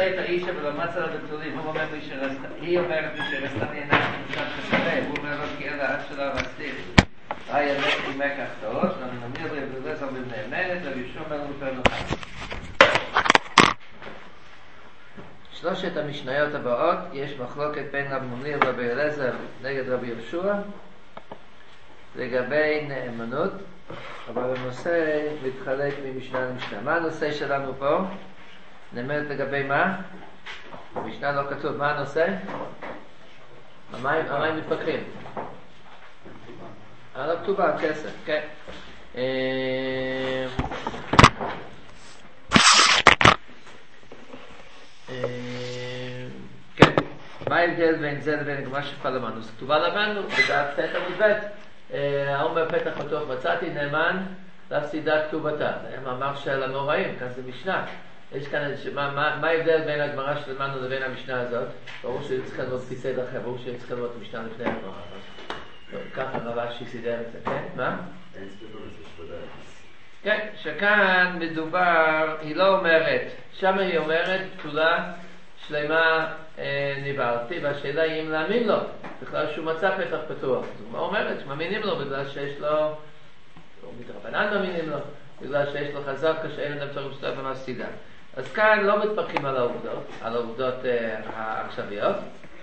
נושא את האישה ולא מצא לה בתולים, הוא אומר היא אומרת מי שרסתה נהנה שמשם חסרה, הוא אומר לו כי אלה עד שלא רסתיר. היה לך עם מקח טעות, ואני נמיר לי ולזר לבנאמנת, ובישום אלו פרנוחם. שלושת המשניות הבאות, יש מחלוקת בין רב מוניר ורבי אלעזר נגד רבי יהושע לגבי נאמנות, אבל הנושא מתחלק ממשנה למשנה. מה הנושא שלנו פה? נאמנת לגבי מה? במשנה לא כתוב. מה הנושא? המים מתפקחים. לא כתובה, כסף, כן. כן. מה ההבדל בין זה לבין הגמרא שכבר למדנו? זה כתובה למדנו, בדף ט' עמוד ב'. האומר פתח פתוח מצאתי נאמן להפסידה כתובתה. זה מאמר של המוראים, כאן זה משנה. יש כאן, מה ההבדל בין הגמרא שלמדנו לבין המשנה הזאת? ברור שצריך ללמוד כיסא דרכם, ברור שצריך ללמוד את המשנה לפני הגמרא. ככה רבשי סידר את זה, כן? מה? כן, שכאן מדובר, היא לא אומרת, שם היא אומרת פתולה שלמה ניברתי, והשאלה היא אם להאמין לו, בכלל שהוא מצא פתח פתוח. זאת אומרת שמאמינים לו בגלל שיש לו, או מתרבנן מאמינים לו, בגלל שיש לו חזק כשאין אדם תורים שטוב במפסידה. אז כאן לא מתפרקים על העובדות העכשוויות.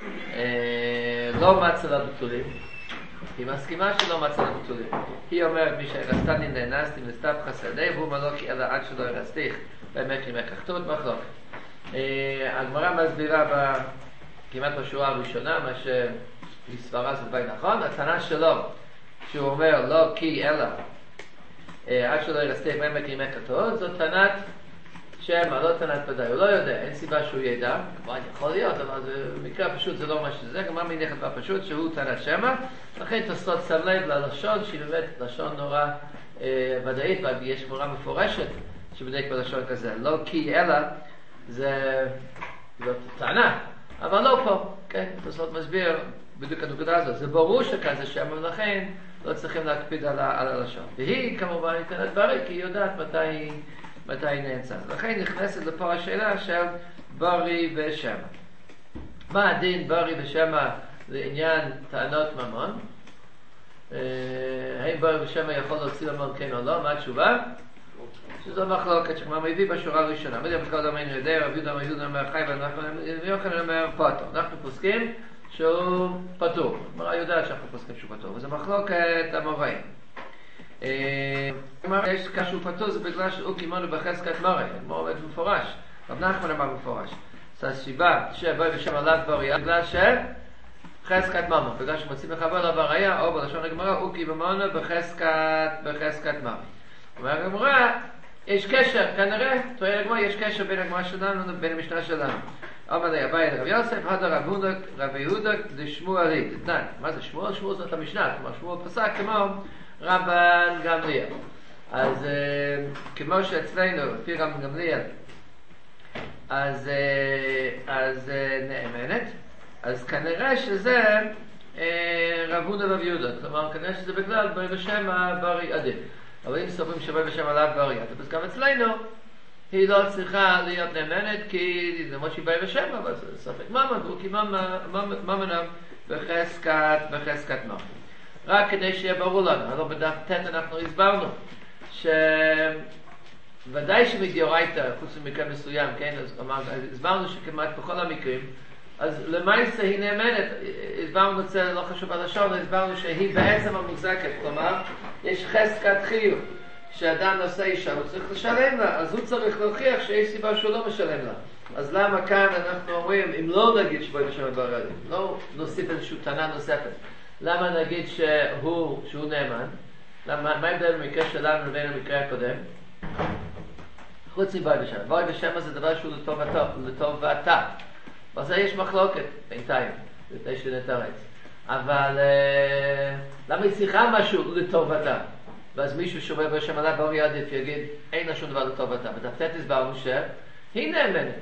לא מצא לה בתולים. היא מסכימה שלא מצא לה בתולים. היא אומרת מי שרסתני נאנסתי וסתיו חסדי והוא מלוקי אלא עד שלא ירסתיך באמת למקחתות מחלוקת. הגמרא מסבירה כמעט בשורה הראשונה מה שהיא סברה זה בי נכון. הטענה שלו שהוא אומר לא כי אלא עד שלא ירסתיך באמת למקחתות זאת טענת שמה, לא טענת ודאי, הוא לא יודע, אין סיבה שהוא ידע, כמובן יכול להיות, אבל זה מקרה פשוט, זה לא מה שזה, גם מה מניח דבר פשוט, שהוא טענת שמה, לכן תוספות שם לב ללשון, שהיא באמת לשון נורא ודאית, ויש מורה מפורשת שבדק בלשון כזה, לא כי אלא, זה טענה, אבל לא פה, כן, תוספות מסביר בדיוק הנקודה הזאת, זה ברור שכאן זה שמה, ולכן לא צריכים להקפיד על הלשון, והיא כמובן טענת בריא, כי היא יודעת מתי היא נאנסה. לכן נכנסת לפה השאלה של ברי ושמה. מה הדין ברי ושמה לעניין טענות ממון? האם ברי ושמה יכול להוציא ממון כן או לא? מה התשובה? שזו מחלוקת שכבר מביא בשורה הראשונה. מדי בכל דמיינו יודע, רב יהודה אומר חי ואנחנו אומר פטור. אנחנו פוסקים שהוא פטור. מראה יודעת שאנחנו פוסקים שהוא פטור. וזו מחלוקת המוראים. יש כשהוא פטור זה בגלל שהוא כימונו בחזקת מורי, כמו עובד מפורש, רב נחמן אמר מפורש. זאת הסיבה שבוי ושם עליו בריאה בגלל שחזקת מומו, בגלל שמוצאים לחבר לו בריאה או בלשון הגמרא הוא כימונו בחזקת מורי. אומר הגמרא יש קשר, כנראה תראה לגמרא יש קשר בין הגמרא שלנו ובין המשנה שלנו. אומר לי אביי לרב יוסף הדר רב יהודה לשמואלי. מה זה שמואל? שמואל זאת המשנה, כלומר שמואל פסק כמו רבן גמליאל. אז כמו שאצלנו לפי רבן גמליאל אז נאמנת, אז כנראה שזה רב הונא ורב יהודה, כלומר כנראה שזה בגלל ברי ושמה ברי עדיף. אבל אם סוברים שברי ושמה עליו ברי עדיף, אז גם אצלנו היא לא צריכה להיות נאמנת כי זה מה שהיא ברי ושמה, אבל זה ספק ממון, והוא כי ממונם בחזקת ממון. רק כדי שיהיה ברור לנו, הלוא בדף ט' אנחנו הסברנו שוודאי שמדיורייתא, חוץ ממקרה מסוים, כן, אז הסברנו שכמעט בכל המקרים, אז למעשה היא נאמנת, הסברנו את זה, לא חשוב בלשון, הסברנו שהיא בעצם המוחזקת, כלומר, יש חזקת חיוב, שאדם נושא אישה, הוא צריך לשלם לה, אז הוא צריך להוכיח שיש סיבה שהוא לא משלם לה. אז למה כאן אנחנו אומרים, אם לא נגיד שבוי ושם ברי, לא נוסיף איזושהי טענה נוספת, למה נגיד שהוא נאמן? מה ההבדל במקרה שלנו לבין המקרה הקודם? חוץ מבוי ושמה. בוי ושמה זה דבר שהוא לטובתה. אז יש מחלוקת בינתיים, לפני שנתרץ. אבל למה היא צריכה משהו לטובתה? ואז מישהו שאומר בוי ושמה לה ברי עדיף יגיד, אין לה שום דבר לטובתה. בתפתת הסברנו שהיא נאמנת.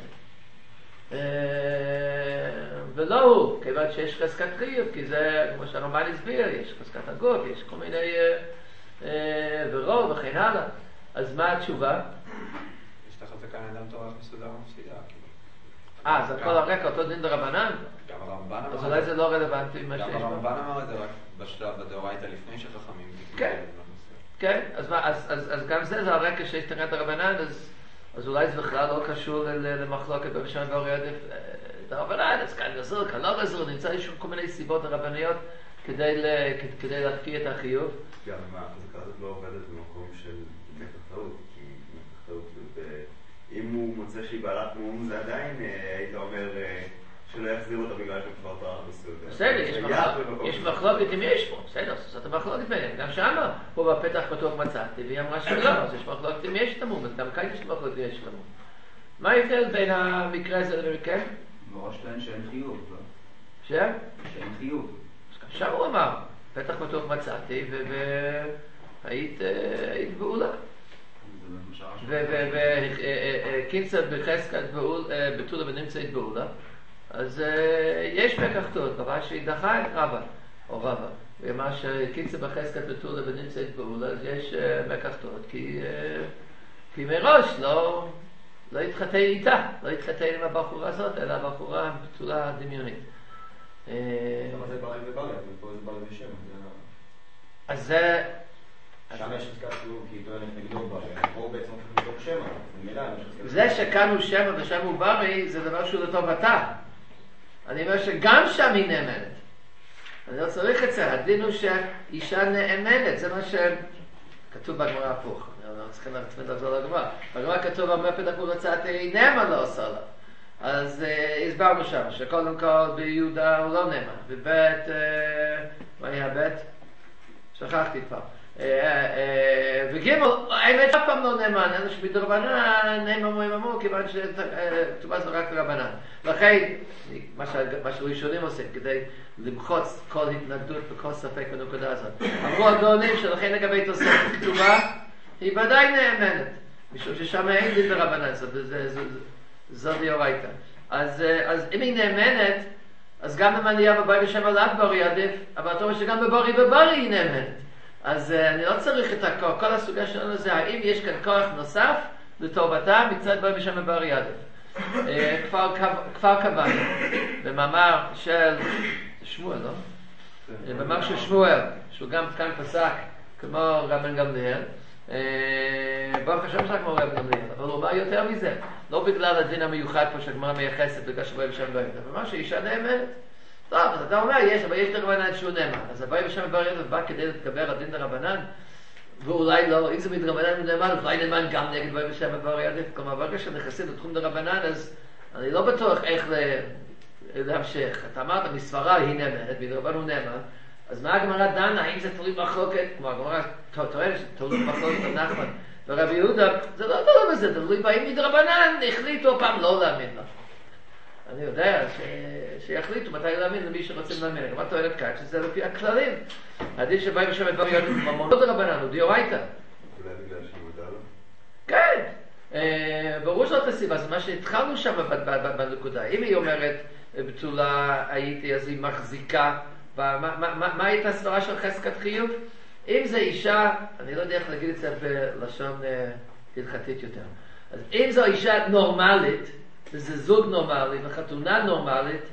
ולא הוא, כיוון שיש חזקת חיוב, כי זה, כמו שהרמב"ן הסביר, יש חזקת הגוף, יש כל מיני ורוב וכן הלאה. אז מה התשובה? יש לך חזקה לאדם תורה מסודר ומפסידה. אז הכל הרקע אותו דין דרבנן? גם הרמב"ן אמר. אז אולי זה לא רלוונטי מה שיש גם פה. הרמב"ן אמר את זה רק בשלב בדאורייתא לפני שחכמים. כן. כן, אז גם זה הרקע שיש תקנת הרבנן, אז אולי זה בכלל לא קשור למחלוקת בראשון ואורי עדיף דרבנן, אז כאן גזור, כאן לא גזור, נמצא לי כל מיני סיבות הרבניות כדי להקפיא את החיוב. גם החזקה הזאת לא עובדת במקום של מתח טעות, כי מתח טעות, אם הוא מוצא שהיא בעלת מום, זה עדיין, היית אומר שלא יחזיר אותה בגלל שהוא כבר טרח בסדר. בסדר, יש מחלוקת אם יש פה, בסדר, זאת המחלוקת ביניהם. גם שמה, פה בפתח פתוח מצאתי, והיא אמרה שלא, אז יש מחלוקת אם יש את המום, אז גם כאן יש מחלוקת אם יש את המום. מה ההבדל בין המקרה הזה למקרה? מראש טוען שאין חיוב, לא? שאין חיוב. שם הוא אמר, פתח פתוח מצאתי, והיית בעולה. וקיצר בחזקת בתולה ונמצאת בעולה, אז יש פקח טוב, קבע שהיא דחה את רבא, או רבא. ומה שקיצר בחזקת בתולה ונמצאת בעולה, אז יש פקח טוב, כי מראש לא התחתן איתה, לא התחתן עם הבחורה הזאת, אלא הבחורה בתולה דמיונית. למה זה ברי וברי, אבל פה זה ברי ושם. אז זה... שם יש חזקת חיוב, כי היא טוענת נגדו ברי, פה הוא בעצם הולך לבדוק שמה. זה שכאן הוא שמה ושם הוא ברי, זה דבר שהוא לטובתה. אני אומר שגם שם היא נאמנת. אני לא צריך את זה, הדין הוא שאישה נאמנת, זה מה שכתוב בגמרא הפוך. אני לא צריכים לחזור לגמרא. בגמרא כתוב, אומר פתח ורצת נאמן לא עושה לה. אז הסברנו שם, שקודם כל ביהודה הוא לא נאמן. בבית, מה היה בית? שכחתי כבר. וגימל, האמת אף פעם לא נאמן, אלא שבדרבנן נאמן אמרו, כיוון שכתובה זה רק לרבנן. לכן, מה שראשונים עושים, כדי למחוץ כל התנגדות וכל ספק בנקודה הזאת. אמרו הגאונים שלכן לגבי תוספת כתובה, היא ודאי נאמנת, משום ששם אין דין ברבנן, זו דאורייתא. אז אם היא נאמנת, אז גם אם אני אהיה בברי בשם אלעד ברי עדיף, אבל אתה אומר שגם בברי וברי היא נאמנת. אז אני לא צריך את הכוח, כל הסוגיה שלנו זה האם יש כאן כוח נוסף לטובתה מצד ברי בשם ברי עדיף. כבר קבענו במאמר של שמואל, לא? במאמר של שמואל, שהוא גם כאן פסק כמו רבן גמליאל, ברוך השם שלה כמו רבן גמליאל, אבל הוא אומר יותר מזה, לא בגלל הדין המיוחד פה שהגמרא מייחסת בגלל שברי בשם ברי עדיף, אבל שאישה נאמנת. טוב, אז אתה אומר, אבל יש דרבנן שהוא נאמן. אז הבאי בשם ברי עדיף בא כדי להתגבר על דין דרבנן, ואולי לא, אם זה מדרבנן הוא נאמן, אולי נאמן גם נגד באי בשם ברי עדיף. כלומר, ברגע שנכנסים לתחום דרבנן, אז אני לא בטוח איך להמשיך. אתה אמרת, מספרה היא נאמנת, מדרבנן הוא נאמן, אז מה הגמרא דנה? האם זה תלוי מחלוקת? כמו הגמרא טוענת שתלוי מחלוקת על נחמן ורבי יהודה, זה לא תלוי בזה, תלוי באם מדרבנן החליטו פעם לא להאמין לה. אני יודע שיחליטו מתי להאמין למי שרוצים להאמין. הגמרא טוענת כאן שזה לפי הכללים. הדין שבאי בשם ברי עדיף ממונות דרבנן, הוא דאורייתא. אולי בגלל שהיא מודה לו? כן. ברור שזאת הסיבה, זה מה שהתחלנו שם בנקודה. אם היא אומרת בתולה הייתי, אז היא מחזיקה. מה הייתה הסברה של חזקת חיוב? אם זה אישה, אני לא יודע איך להגיד את זה בלשון הלכתית יותר. אז אם זו אישה נורמלית, וזה זוג נורמלי, וחתונה נורמלית,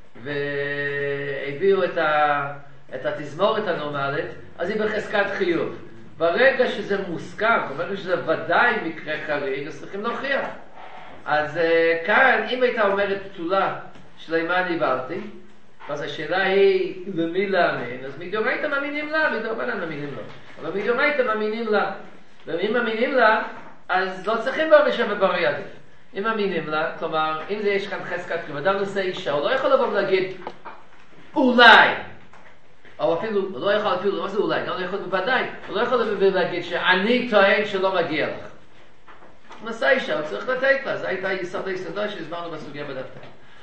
והביאו את התזמורת הנורמלית, אז היא בחזקת חיוב. ברגע שזה מוסכם, ברגע שזה ודאי מקרה חריג, אז צריכים להוכיח. אז כאן, אם הייתה אומרת פתולה שלמה נבלתי, אז השאלה היא למי להאמין, אז מדאורייתא מאמינים לה, מדרבנן מאמינים לה. אבל מדאורייתא מאמינים לה, ואם מאמינים לה, אז לא צריכים ברי בשם ברי עדיף. אם מאמינים לה, כלומר, אם זה יש כאן חזקת חיוב, אדם נושא אישה, הוא לא יכול לבוא ולהגיד, אולי, או אפילו, הוא לא יכול אפילו, מה זה אולי? גם לא יכול בוודאי, הוא לא יכול לבוא ולהגיד שאני טוען שלא מגיע לך. הוא נושא אישה, הוא צריך לתת לה, זו הייתה יסוד היסודה שהסברנו בסוגיה בדפתר.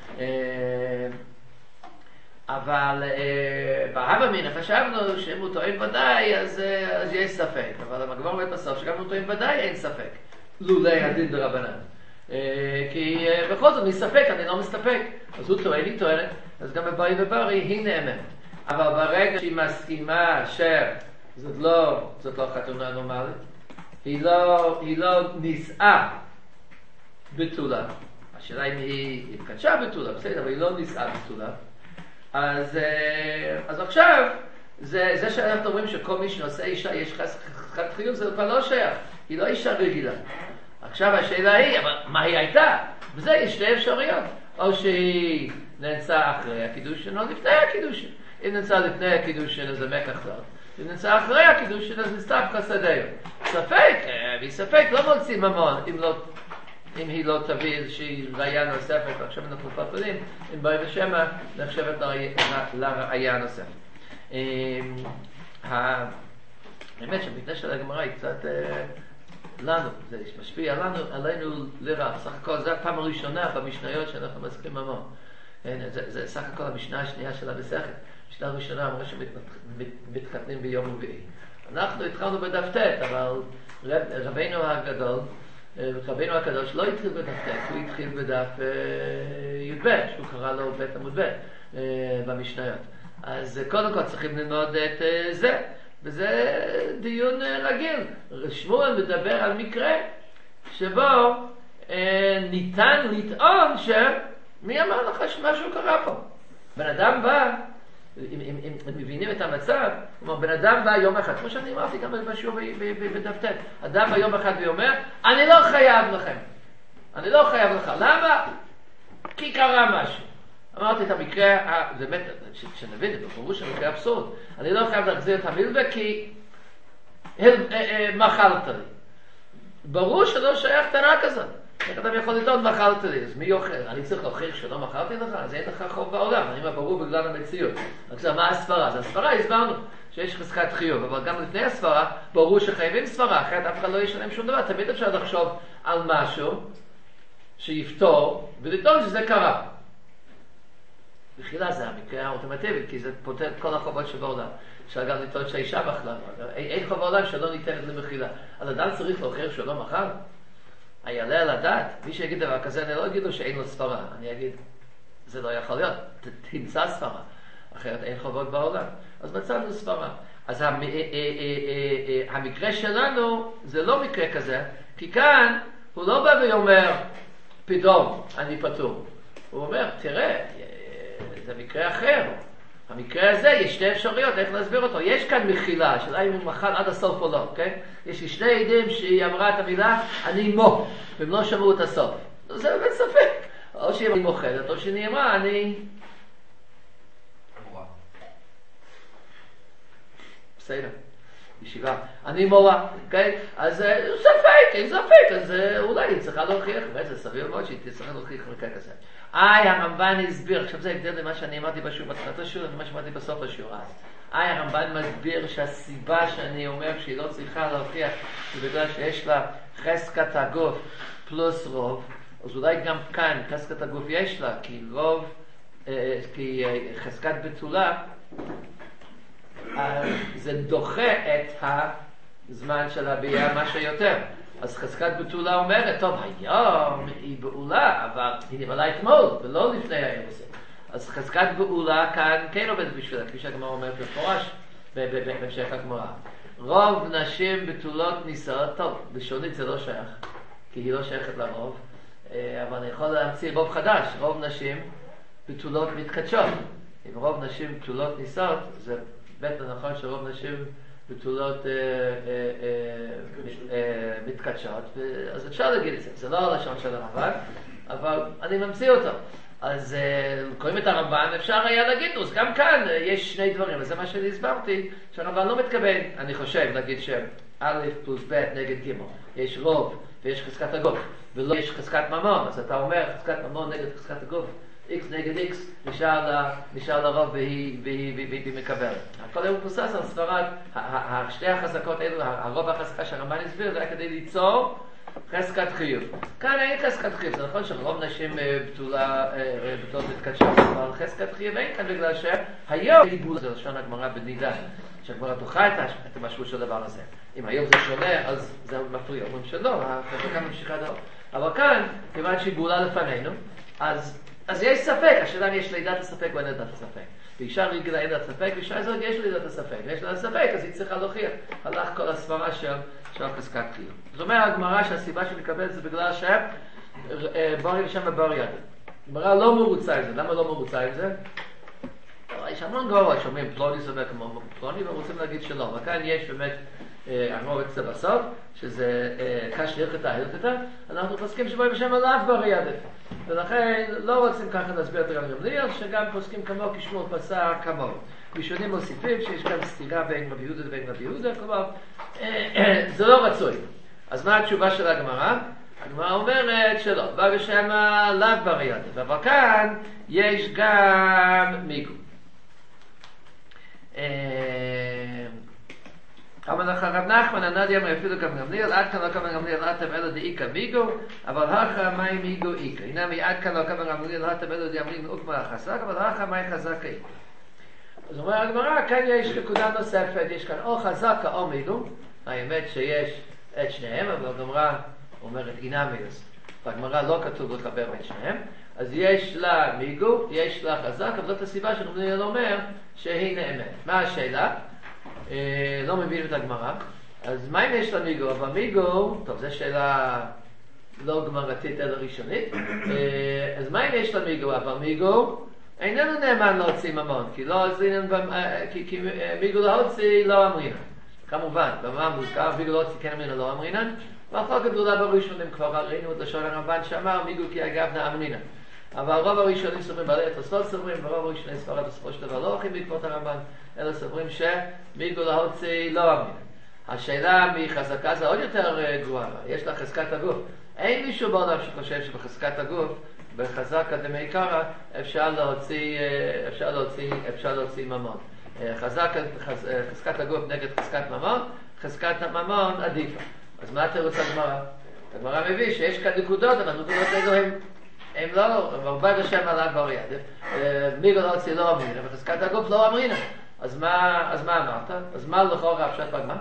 אבל בהווה אמינא חשבנו שאם הוא טוען ודאי, אז יש ספק. אבל הגמרא אומרת בסוף שגם הוא טוען ודאי אין ספק. לולי הדין דרבנן. כי בכל זאת מספק, אני לא מסתפק. אז הוא טוען, היא טוענת, אז גם בברי וברי היא נאמנת. אבל ברגע שהיא מסכימה שזאת לא חתונה נורמלית, היא לא נישאה בתולה. השאלה אם היא התקדשה בתולה, בסדר, אבל היא לא נישאה בתולה. אז עכשיו, זה שאנחנו אומרים שכל מי שנושא אישה יש חזקת חיוב, זה כבר לא שייך, היא לא אישה רגילה. עכשיו השאלה היא, אבל מה היא הייתה? וזה יש שתי אפשרויות, או שהיא נמצאה אחרי הקידושין או לפני הקידושין. אם נמצא לפני הקידושין אז זה מקח לא, אם נמצא אחרי הקידושין אז נסתף חסדיו. ספק, ספק לא מוציא ממון אם היא לא תביא איזושהי ראייה נוספת. עכשיו אנחנו פרפדים אם בואי ושמה נחשבת לראייה נוספת. האמת שהמקנה של הגמרא היא קצת לנו, זה משפיע עלינו לרע. סך הכל זו הפעם הראשונה במשניות שאנחנו מזכירים ממון. זה סך הכל המשנה השנייה של המסכת. המשנה הראשונה אמרה שמתחתנים ביום רביעי. אנחנו התחלנו בדף ט', אבל רבינו הקדוש לא התחיל בדף ט', הוא התחיל בדף י"ב, שהוא קרא לו בית עמוד ב' במשניות. אז קודם כל צריכים ללמוד את זה, וזה דיון רגיל. שמואל מדבר על מקרה שבו ניתן לטעון מי אמר לך שמשהו קרה פה? בן אדם בא, אם מבינים את המצב, הוא אומר, בן אדם בא יום אחד, כמו שאני אמרתי גם בשיעור בדף ט', אדם בא יום אחד ואומר, אני לא חייב לכם. אני לא חייב לך. למה? כי קרה משהו. אמרתי את המקרה, באמת, שנבין, זה בפירוש המקרה אבסורד. אני לא חייב להחזיר את המלווה כי מחלת לי. ברור שלא שייך טענה כזאת. איך אתה יכול לטעון מחלת לי? אז מי אוכל? אני צריך להוכיח שלא מחלתי לך? אז אין לך חוב בעולם. אני אומר ברור בגלל המציאות. עכשיו, מה הסברה? אז הסברה הסברנו שיש חזקת חיוב, אבל גם לפני הסברה, ברור שחייבים סברה, אחרת אף אחד לא ישלם שום דבר. תמיד אפשר לחשוב על משהו שיפתור, ולטעון שזה קרה. בחילה זה המקרה האוטומטיבי, כי זה פותר את כל החובות שבעולם. אפשר גם לטעון שהאישה מחלה. אין חוב בעולם שלא ניתנת למחילה. אז אדם צריך להוכיח שלא מחל? היעלה על הדעת, מי שיגיד דבר כזה, אני לא אגיד לו שאין לו ספרה. אני אגיד, זה לא יכול להיות, תמצא ספרה. אחרת אין חובות בעולם. אז מצאנו ספרה. אז המקרה שלנו זה לא מקרה כזה, כי כאן הוא לא בא ואומר, פתאום אני פטור. הוא אומר, תראה, זה מקרה אחר. המקרה הזה, יש שתי אפשרויות, איך להסביר אותו. יש כאן מחילה, השאלה אם הוא מחל עד הסוף או לא, אוקיי? יש לי שני עדים שהיא אמרה את המילה, אני מו, והם לא שמעו את הסוף. זה באמת ספק. או שהיא מוחדת, או שהיא אמרה, אני... בסדר, ישיבה. אני מורה, אוקיי? אז ספק, אין ספק, אז אולי היא צריכה להוכיח, זה סביר מאוד שהיא צריכה להוכיח מקרה כזה. הרמב"ן הסביר, עכשיו זה הגדל למה שאני אמרתי בשיעור בתחילת השיעור ומה שאמרתי בסוף השיעור אז. הרמב"ן מסביר שהסיבה שאני אומר שהיא לא צריכה להוכיח זה בגלל שיש לה חזקת הגוף פלוס רוב, אז אולי גם כאן חזקת הגוף יש לה, כי חזקת בתולה זה דוחה את הזמן של הביאה מה שיותר. אז חזקת בתולה אומרת, טוב, היום היא בעולה, אבל היא נבלה אתמול, ולא לפני היום הזה. אז חזקת בעולה כאן כן עובדת בשבילה, כפי שהגמרא אומרת בפורש, בהמשך הגמרא. רוב נשים בתולות נישאות, טוב, בשונית זה לא שייך, כי היא לא שייכת לרוב, אבל אני יכול להמציא רוב חדש, רוב נשים בתולות מתקדשות. אם רוב נשים בתולות נישאות, זה בטח נכון שרוב נשים בתולות מתקדשות, אז אפשר להגיד את זה, זה לא הלשון של הרמב"ן, אבל אני ממציא אותו. אז קוראים את הרמב"ן, אפשר היה להגיד, אז גם כאן יש שני דברים, וזה מה שאני הסברתי, שהרמב"ן לא מתכוון, אני חושב, להגיד שא' פלוס ב' נגד ג', יש רוב ויש חזקת הגוף, ולא יש חזקת ממון, אז אתה אומר חזקת ממון נגד חזקת הגוף, X נגד X, נשאר לרוב והיא מקבלת. הכל הוא מבוסס על סברת, שתי החזקות האלו, הרוב והחזקה שהרמב"ן הסביר, זה היה כדי ליצור חזקת חיוב. כאן אין חזקת חיוב, זה נכון שרוב נשים בתולות מתקדשות, אבל חזקת חיוב אין כאן בגלל שהיום זה לשון הגמרא בנידה, שהגמרא דוחה את המשמעות של הדבר הזה. אם היום זה שונה, אז זה מפריע, אומרים שלא, החזקה ממשיכה דור. אבל כאן, כיוון שהיא גאולה לפנינו, אז יש ספק, השאלה אם יש לידת הספק או אין לידת הספק. ואישה רגילה אין לידת הספק, ואישה הזאת יש לידת הספק. ויש לידת הספק, אז היא צריכה להוכיח. הלך כל הסברה של חזקת חיוב. זאת אומרת, הגמרא שהסיבה שמקבלת זה בגלל ברי ושמה ברי ידף. הגמרא לא מרוצה עם זה. למה לא מרוצה עם זה? יש המון גבוה שאומרים פלוני סובר כמו פלוני ורוצים להגיד שלא. וכאן יש באמת, הגמרא אצל בסוף, שזה קש להלכתה הלכתה, אנחנו פוסקים שברי ושמה לאו ברי ידף. ולכן לא רוצים ככה להסביר את רבי גמליאל, שגם פוסקים כמוהו כשמואל פסק כמוהו. ראשונים מוסיפים שיש כאן סתירה בין רבי יהודה ובין רבי יהודה, כלומר, זה לא רצוי. אז מה התשובה של הגמרא? הגמרא אומרת שלא, ברי ושמה לאו ברי ידף, אבל כאן יש גם מיגו. אמר לך רב נחמן, הנדי אמר אפילו גם גמליאל, עד כאן לא כמה גמליאל הטם אלא דאיקה מיגו, אבל הכא מאי מיגו איקה. הנה עד כאן לא כמה גמליאל הטם אלא דאמרין אוקמה החזק, אבל הכא מאי חזק איקה. אז אומר הגמרא, כאן יש נקודה נוספת, יש כאן או חזקה או מיגו, האמת שיש את שניהם, אבל הגמרא אומרת אינמיוס, והגמרא לא כתוב לחבר בין שניהם, אז יש לה מיגו, יש לה חזק, אבל זאת הסיבה שגמליאל אומר שהיא נאמת. מה השאלה? לא מבינים את הגמרא. אז מה אם יש לה מיגו? אבל מיגו, טוב, זו שאלה לא גמרתית אלא ראשונית. אז מה אם יש לה מיגו? אבל מיגו איננו נאמן להוציא ממון, כי מיגו להוציא לא אמרינן. כמובן, במה מוזכר, מיגו להוציא כן אמרינן לא אמרינן, ואחר כך גדולה בראשונים כבר ראינו את לשון הרמב"ן שאמר מיגו כי אגב נאמרינן. אבל רוב הראשונים סוברים בעלי התוספות סוברים, ורוב הראשונים ספרד בסופו של דבר לא הולכים בעקבות הרמב"ן, אלא סוברים שמיגו להוציא לא אמרינן. השאלה מחזקה זה עוד יותר גרועה, יש לה חזקת הגוף. אין מישהו בעולם שחושב שבחזקת הגוף, בחזקה דמעיקרא, אפשר להוציא ממון. חזקת הגוף נגד חזקת ממון, חזקת הממון עדיפה. אז מה אתה רוצה הגמרא? הגמרא מביא שיש כאן נקודות, אבל נקודות אלו הם לא, הרבה בשם עליו ברי ידף. מיגו להוציא לא אמרינן, וחזקת הגוף לא אמרינן. אז מה אמרת? אז מה לכאורה הפשט בגמרא?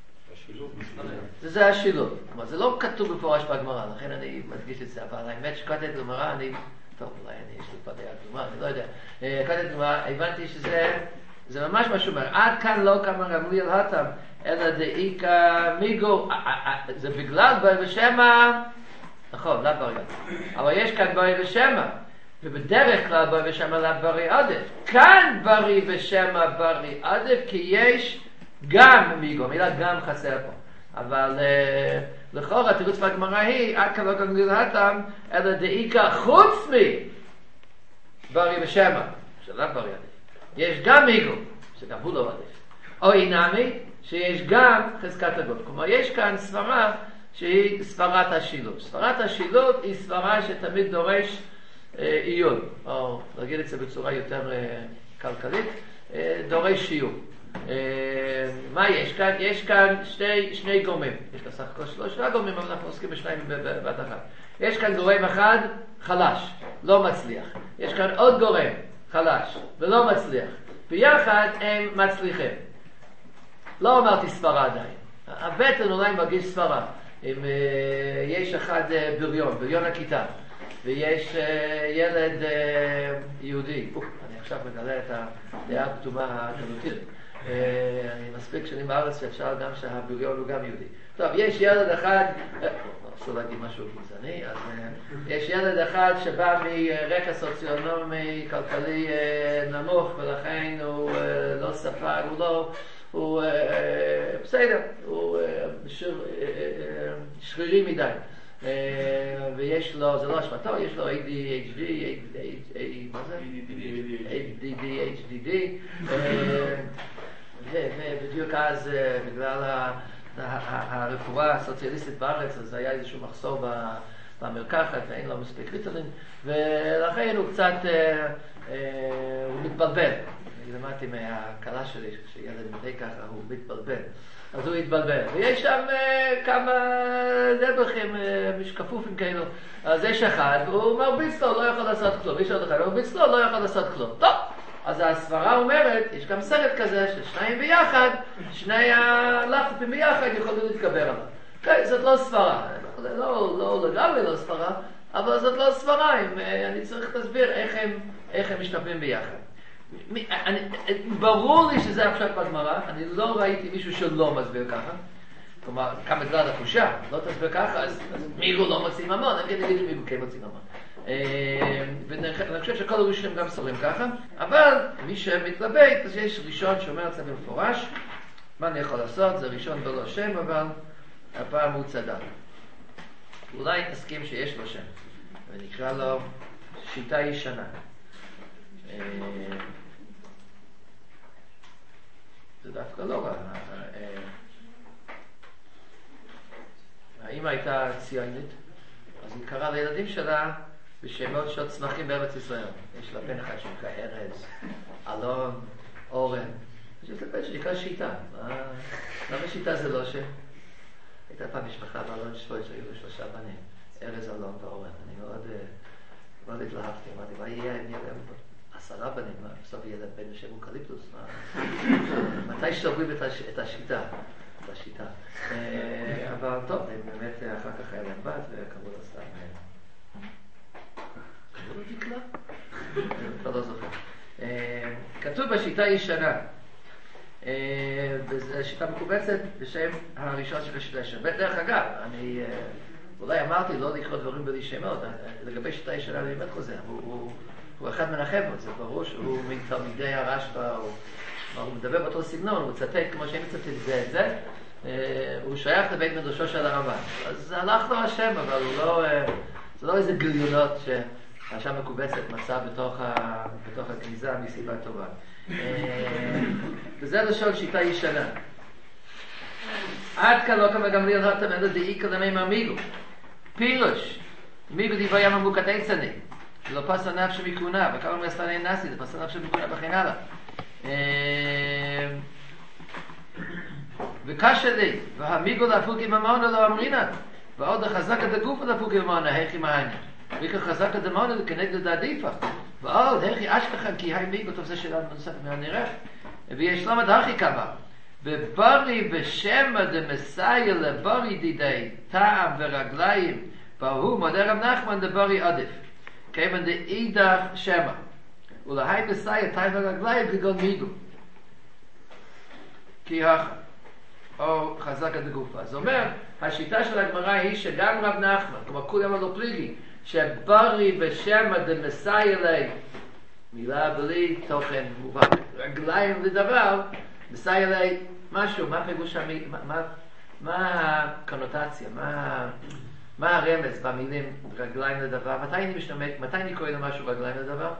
זה השילוב. כלומר, זה לא כתוב בפורש בגמרא, לכן אני מדגיש את זה, אבל האמת שקראתי את גמרא, טוב, אולי יש לי פה דעה גמרא, אני לא יודע. קראתי את גמרא, הבנתי שזה ממש מה שאומר, עד כאן לא כמה גמליאל הטם, אלא דאיקה מיגו, זה בגלל ברי ושמה, נכון, לא ברי ידף. אבל יש כאן ברי ושמה, ובדרך כלל ברי ושמה לא ברי עדף. כאן ברי ושמה ברי עדף, כי יש גם מיגו, המילה גם חסר פה. אבל לכאורה תירוץ בגמרא היא, עד כאן לא גמליאל הטם, אלא דאיקה חוץ ברי ושמה, שלא ברי עדף. יש גם מיגו, שגם הוא לא עדף. או אינמי, שיש גם חזקת הגוף. כלומר, יש כאן סברה שהיא סברת השילוב. סברת השילוב היא סברה שתמיד דורש עיון, או נגיד את זה בצורה יותר כלכלית, דורש שיעור. מה יש כאן? יש כאן שני גורמים. יש כאן סך הכל 3 גורמים, אבל אנחנו עוסקים בשניים בבת אחת. יש כאן גורם אחד חלש, לא מצליח. יש כאן עוד גורם חלש ולא מצליח. ביחד הם מצליחים. לא אמרתי סברה עדיין. הבטן אולי מרגיש סברה. אם יש אחד בריון הכיתה, ויש ילד יהודי, אני עכשיו מגלה את הדעה הקדומה הגלותית. אני מספיק שנים בארץ שאפשר גם שהבריון הוא גם יהודי. טוב, יש ילד אחד, אסור להגיד משהו גזעני, אז יש ילד אחד שבא מרקע סוציו-אקונומי כלכלי נמוך, ולכן הוא לא ספר, הוא בסדר, הוא שרירי מדי. ויש לו, זה לא אשמתו, יש לו ADHD, מה זה? ADD, ובדיוק אז בגלל הרפואה הסוציאליסטית בארץ, אז היה איזשהו מחסור במרקחת ואין לו מספיק ריטלין, ולכן הוא קצת, הוא מתבלבל. אני למדתי מהקלה שלי, שילד מדי ככה, הוא מתבלבל. אז הוא התבלבל. ויש שם כמה נבחים, משקפופים כאלו. אז יש אחד, הוא מרביץ לו, לא יכול לעשות כלום. יש עוד אחד, הוא מרביץ לו, לא יכול לעשות כלום. טוב, אז הסברה אומרת, יש גם סרט כזה, ששניים ביחד, שני הלפטופים ביחד יכולים להתגבר עליו. כן, זאת לא סברה. זה לא לגמרי לא סברה, אבל זאת לא סברה. אני צריך להסביר איך הם משתפים ביחד. ברור לי שזה הפשט בגמרא, אני לא ראיתי מישהו שלא מסביר ככה, כלומר, כאן בגלל הקושה, לא תסביר ככה, אז מיגו לא מוציא ממון, אני אגיד מיגו כן מוציא ממון. ואני חושב שכל הראשונים גם סורים ככה, אבל מי שמתלבט, אז יש ראשון שאומר את זה במפורש, מה אני יכול לעשות? זה ראשון בלא שם, אבל הפעם הוא צדק. אולי נסכים שיש לו שם, ונקרא לו שיטה ישנה. זה דווקא לא רע. האמא הייתה ציונית, אז היא קראה לילדים שלה בשמות של צמחים בארץ ישראל. יש לה בן אחד שנקרא ארז, אלון, אורן. יש לה בן שנקרא שיטה. למה שיטה זה לא שם? הייתה פעם משפחה באלון שפויץ, היו לו 3 בנים, ארז, אלון ואורן. אני מאוד התלהבתי, אמרתי, מה יהיה אם יהיה להם 10 בנים? בסוף יהיה להם בן בשם אוקליפטוס. מתי שתוריד את השיטה? אבל טוב, באמת אחר כך היה להם בת וקראו לו סתם. קראו לו דקלה? אתה לא זוכר. כתוב בשיטה ישנה. וזו שיטה מקובצת בשם הראשון של השיטה ישנה. דרך אגב, אני אולי אמרתי לא לקרוא דברים בלי שמות. לגבי שיטה ישנה אני באמת חוזר. הוא אחד מן החבר'ה, זה ברור שהוא מתלמידי הרשב"א, הוא מדבר באותו סגנון, הוא צטט כמו שהם מצטט את זה. הוא שייך לבית מדרשו של הרמב"ן. אז הלך לו השם, אבל זה לא איזה גיליונות שהשם מקובצת מצא בתוך הכניסה מסיבה טובה. וזה לשון שיטה ישנה. עד כאן לא כמה גם לי הלכת מלא דאי כלמי מהמיגו. פירוש, מיגו דיבה ים עמוקת עצני. לא פס הנפש מכונה, וכמה מסתני נסי, זה פס הנפש מכונה וכן הלאה. וקשה לי, והמיגו להפוקי ממונה לא אמרינה, ועוד החזק את הגוף להפוקי ממונה, היכי מהעניין. וכך חזק את המונה כנגד העדיפה. ועוד, היכי אשכחה, כי היי מיגו, טוב זה שאלה נוספת מהנראה. ויש למה דרכי כמה. וברי בשמה דמסייע לברי דידי, טעם ורגליים, והוא מודה רב נחמן דברי עדיף. כיוון דאידך שמה. ולהי מסייע טעם ורגליים בגלל מיגו. כי או חזק את הגופה. זאת אומרת, השיטה של הגמרא היא שגם רב נחמן, כלומר כולם לא פליגי, שברי בשמה דמסייע לי, מילה בלי תוכן מובן, רגליים לדבר, מסייע לי משהו, מה פירוש מה הקונוטציה, מה הרמז במילים רגליים לדבר, מתי אני קורא למשהו רגליים לדבר?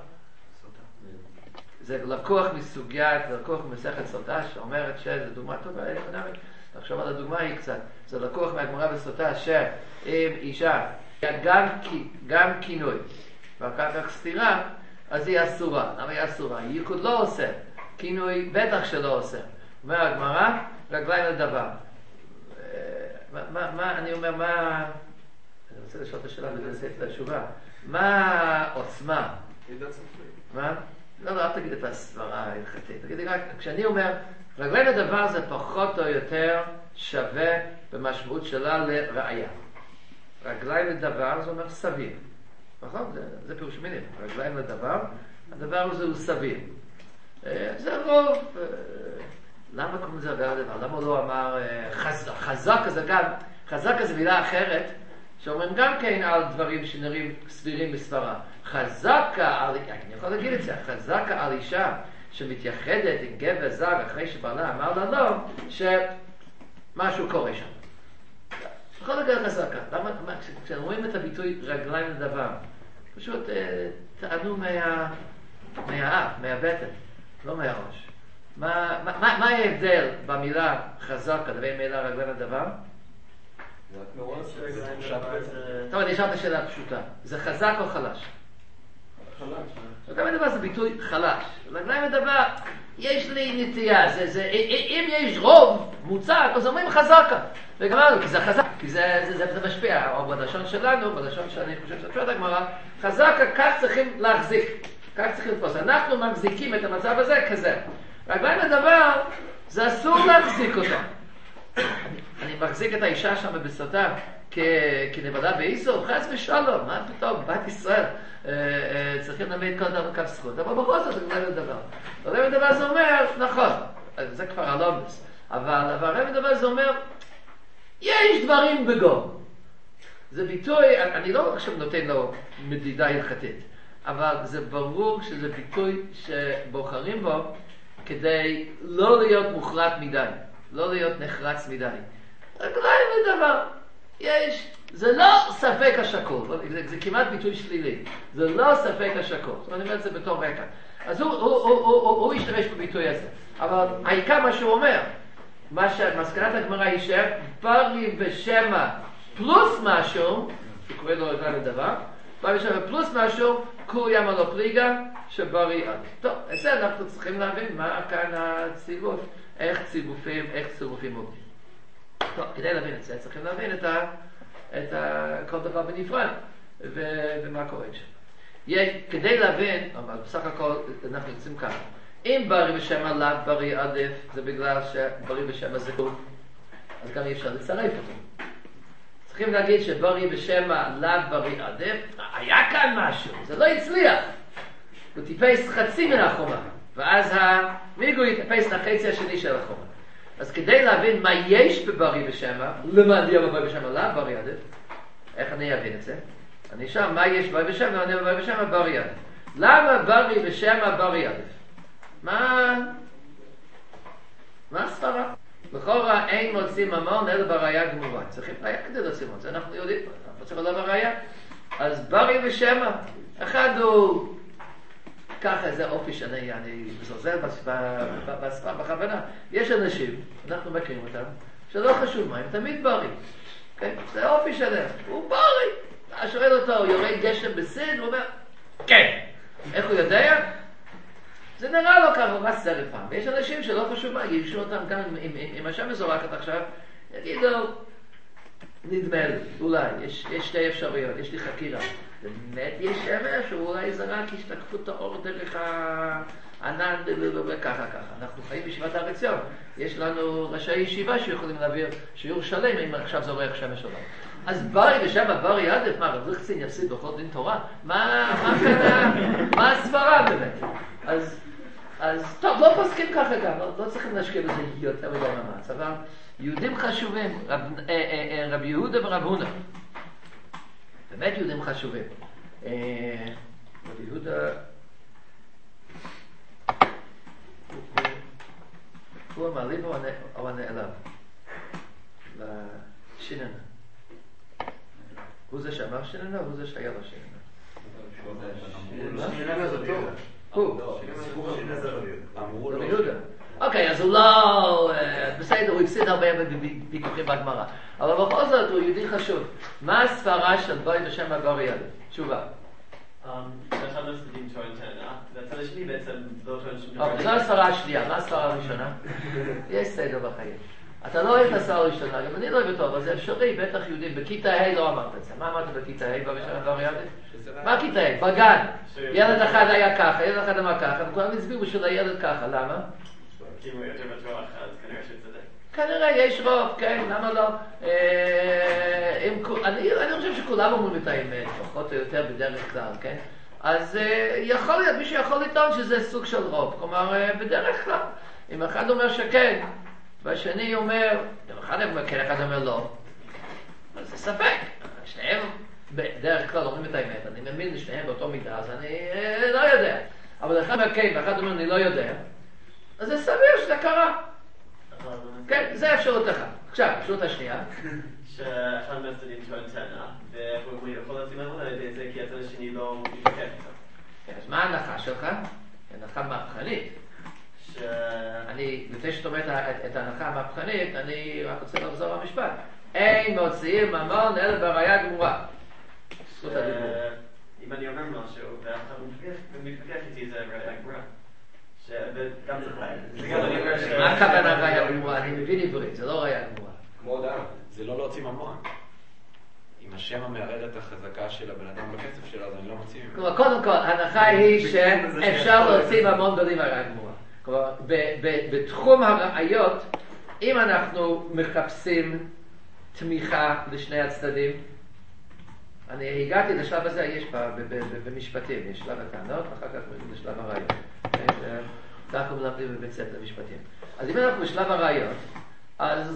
זה לקוח מסוגיית, לקוח מסכת סוטה, שאומרת שזה דוגמה טובה, תחשוב על הדוגמה היא קצת, זה לקוח מהגמרא בסוטה, שאם אישה, גם כינוי, ואחר כך סתירה, אז היא אסורה. למה היא אסורה? ייחוד לא עושה, כינוי בטח שלא עושה. אומר הגמרא, רגליים לדבר. אני אומר, אני רוצה לשאול את השאלה בזה ספר התשובה. מה העוצמה? מה? לא, אל תגיד את הסברה ההלכתית. תגידי רק, כשאני אומר, רגליים לדבר זה פחות או יותר שווה במשמעות שלה לראיה. רגליים לדבר זה אומר סביר. נכון? זה פירוש מילים. רגליים לדבר, הדבר הזה הוא סביר. זה רוב. למה קוראים לזה רגליים לדבר? למה הוא לא אמר חזק? חזק זה מילה אחרת, שאומרים גם כן על דברים שנראים סבירים בסברה. חזקה על, אני יכול להגיד את זה, חזקה על אישה שמתייחדת עם גבר זר אחרי שבעלה אמר לה לא, שמשהו קורה שם. יכול להגיד חזקה. למה? כשרואים את הביטוי רגליים לדבר, פשוט טענו מהאף, מהבטן, לא מהראש. מה ההבדל במילה חזקה לבין מילה רגליים לדבר? טוב, אני אשאל את השאלה הפשוטה. זה חזק או חלש? חלש. רגליים לדבר זה ביטוי חלש. רגליים לדבר, יש לי נטייה. אם יש רוב מוצק, אז אומרים חזקה. וגמרנו, כי זה חזק, כי זה משפיע. או בלשון שלנו, בלשון שאני חושב שפשוט הגמרא, חזקה, כך צריכים להחזיק. כך צריכים לתפוס. אנחנו מחזיקים את המצב הזה כזה. רגליים לדבר, זה אסור להחזיק אותם. אני מחזיק את האישה שם בסוטה כנבלה באיסור, חס ושלום, מה פתאום, בת ישראל, צריכים להעמיד כל דבר כף זכות, אבל בכל זאת זה רגליים לדבר. רגליים לדבר זה אומר, נכון, זה כבר הלומס, אבל רגליים לדבר זה אומר, יש דברים בגו. זה ביטוי, אני לא עכשיו נותן לו מדידה הלכתית, אבל זה ברור שזה ביטוי שבוחרים בו כדי לא להיות מוחלט מדי, לא להיות נחרץ מדי. רגליים לדבר, זה לא ספק השקול, זה כמעט ביטוי שלילי, זה לא ספק השקול, זאת אומרת, אני אומר את זה בתור רקע. אז הוא ישתמש בביטוי הזה, אבל העיקר מה שהוא אומר, מסקנת הגמרא היא שברי ושמע פלוס משהו, שקורא לו רגליים לדבר, ברי ושמע פלוס משהו, כולי ימה לא פליגה, שברי עד. טוב, את זה אנחנו צריכים להבין מה כאן הצירוף, איך צירופים עובדים. טוב, כדי להבין את זה, צריכים להבין את כל דבר בנפרד, ומה קורה שם. כדי להבין, אבל בסך הכל אנחנו יוצאים ככה, אם ברי ושמע לאו ברי עדיף, זה בגלל שברי ושמע זה גוף, אז גם אי אפשר לצרף אותו. צריכים להגיד שברי ושמע לאו ברי עדיף, היה כאן משהו, זה לא הצליח. הוא טיפס חצי מן החומה, ואז המיגו יטפס לחצי השני של החומה. אז כדי להבין מה יש בברי ושמע, למה אני בברי ושמע לאו ברי עדיף, איך אני אבין את זה? אני שם, מה יש ברי ושמע, אני בברי ושמע ברי עדיף. למה ברי ושמע ברי עדיף? מה הסברה? לכאורה אין מוצאים ממון אלא בראיה גמורה. צריכים ראיה כדי להוציא ממון, זה אנחנו יודעים, אנחנו צריכים לדבר בראיה. אז ברי ושמע, אחד הוא ככה איזה אופי שאני מזלזל בסברה בכוונה. יש אנשים, אנחנו מכירים אותם, שלא חשוב מה, הם תמיד ברי. זה אופי שלהם, הוא ברי. אתה שואל אותו, הוא יורד גשם בסין, הוא אומר, כן. איך הוא יודע? זה נראה לו ככה, הוא רץ דרך פעם. ויש אנשים שלא חשוב מה, יגישו אותם גם אם השמש זורקת עכשיו, יגידו, נדמה לי, אולי, יש שתי אפשרויות, יש לי חקירה. באמת יש שמש, או אולי זרק השתקפות האור דרך הענן וככה. אנחנו חיים בישיבת הר עציון. יש לנו ראשי ישיבה שיכולים להעביר שיעור שלם אם עכשיו זורק שמש עולם. אז ברי ושמע ברי עדיף, מה רב ליכטנשטיין יפסיד בכל דין תורה? מה הסברה באמת? אז טוב, לא פוסקים ככה גם, לא צריכים להשקיע בזה יותר מדי מאמץ, אבל יהודים חשובים, רב יהודה ורב הונא, באמת יהודים חשובים. רב יהודה, הוא המעליב או הנעלב? לשיננה. הוא זה שאמר שיננה או הוא זה שהיה לו שיננה? שיננה זה טוב. אמרו לו יהודה. אוקיי, אז הוא לא... בסדר, הוא הפסיד הרבה ויכוחים בגמרא. אבל בכל זאת הוא יהודי חשוב. מה הסברה של ברי ושמע ברי עדיף? תשובה. עכשיו מסתדים טוען טענה, והצד השני בעצם לא טוען שום דבר. אוקיי, זו הסברה השנייה. מה הסברה הראשונה? יש סדר בחיים. אתה לא אוהב את הסברה הראשונה, גם אני לא אוהב אותו, אבל זה אפשרי, בטח יהודים. בכיתה ה' לא אמרת את זה. מה אמרת בכיתה ה' ברי ושמע ברי עדיף? מה כיתה ה'? בגן. ילד אחד היה ככה, ילד אחד אמר ככה, וכולם הסבירו של הילד ככה. למה? כי הוא יותר בטוח, אז כנראה שצדק. כנראה יש רוב, כן, למה לא? אני חושב שכולם אומרים את האמת, פחות או יותר בדרך כלל, כן? אז יכול להיות, מישהו יכול לטעון שזה סוג של רוב, כלומר, בדרך כלל. אם אחד אומר שכן, והשני אומר, אחד אומר כן, אחד אומר לא, אז זה ספק. שניהם בדרך כלל אומרים את האמת, אני מאמין לשניהם באותו מידה, אז אני לא יודע. אבל אחד אומר כן, ואחד אומר אני לא יודע, אז זה סביר שזה קרה. כן, זה אפשרות אחת. עכשיו, אפשרות השנייה. שאחד מהצדדים טוען טענה, והוא יכול להוציא מהמון על ידי זה, כי הצד השני לא מתווכח איתו. אז מה ההנחה שלך? הנחה מהפכנית. לפני שאת אומרת את ההנחה המהפכנית, אני רק רוצה לחזור למשפט. אין מוציאים ממון אלא בראיה גמורה. זכות הדיבור. אם אני אומר משהו, ואתה מתווכח איתי, זה ראיה גמורה. וגם זה חיים. מה הכוונה ראיה גמורה? אני מבין עברית, זה לא ראיה גמורה. כמו הודעה, זה לא להוציא ממון. אם השם המערד את החזקה של הבן אדם בכסף שלו, אז אני לא מוציא ממנו. כלומר, קודם כל, ההנחה היא שאפשר להוציא ממון בלי ראיה גמורה. כלומר, בתחום הראיות, אם אנחנו מחפשים תמיכה לשני הצדדים, אני הגעתי לשלב הזה, יש במשפטים, יש שלב הטענות, ואחר כך לשלב הראיות. אנחנו מלמדים בבית ספר למשפטים. אז אם אנחנו בשלב הראיות, אז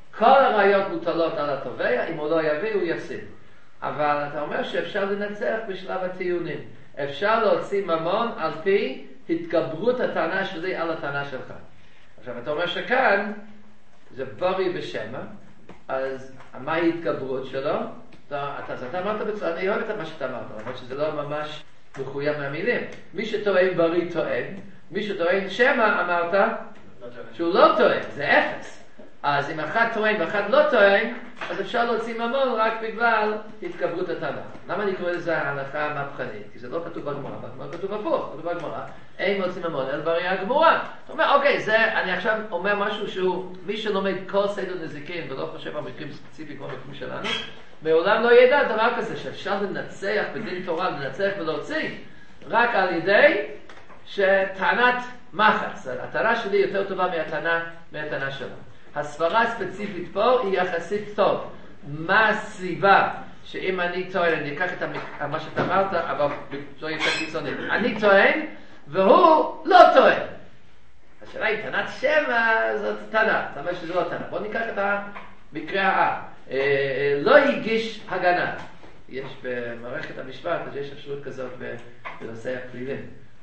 כל הראיות מוטלות על התובע, אם הוא לא יביא הוא יפסיד. אבל אתה אומר שאפשר לנצח בשלב הטיעונים. אפשר להוציא ממון על פי התגברות הטענה שלי על הטענה שלך. עכשיו אתה אומר שכאן זה בורי בשמה, אז מה ההתגברות שלו? אז אתה אמרת בצורה, אני אוהב את מה שאתה אמרת, למרות שזה לא ממש מחויב מהמילים. מי שטוען ברי טוען, מי שטוען שמה אמרת שהוא לא טוען, זה אפס. אז אם אחד טוען ואחד לא טוען, אז אפשר להוציא ממון רק בגלל התגברות הטענה. למה אני קורא לזה ההלכה המהפכנית? כי זה לא כתוב בגמרא, בגמרא כתוב הפוך, כתוב בגמרא, אין מוציא ממון, אין בריאה גמורה. זאת אומרת, אוקיי, אני עכשיו אומר משהו שהוא, מי שלומד כל סדר נזיקין ולא חושב על מקרים ספציפיים כמו מקרים שלנו, מעולם לא ידע דבר כזה, שאפשר לנצח בדין תורה, לנצח ולהוציא, רק על ידי שטענת מחץ, הטענה שלי יותר טובה מהטענה שלו. הסברה הספציפית פה היא יחסית טוב. מה הסיבה שאם אני טוען, אני אקח את מה שאתה אמרת, אבל זו יותר קיצונית. אני טוען והוא לא טוען. השאלה היא, טענת שמה זאת טענה, זאת אומרת שזה לא טענה. בואו ניקח את המקרה לא הגיש הגנה. יש במערכת המשפט, אז יש אפשרות כזאת בנושא הפלילים.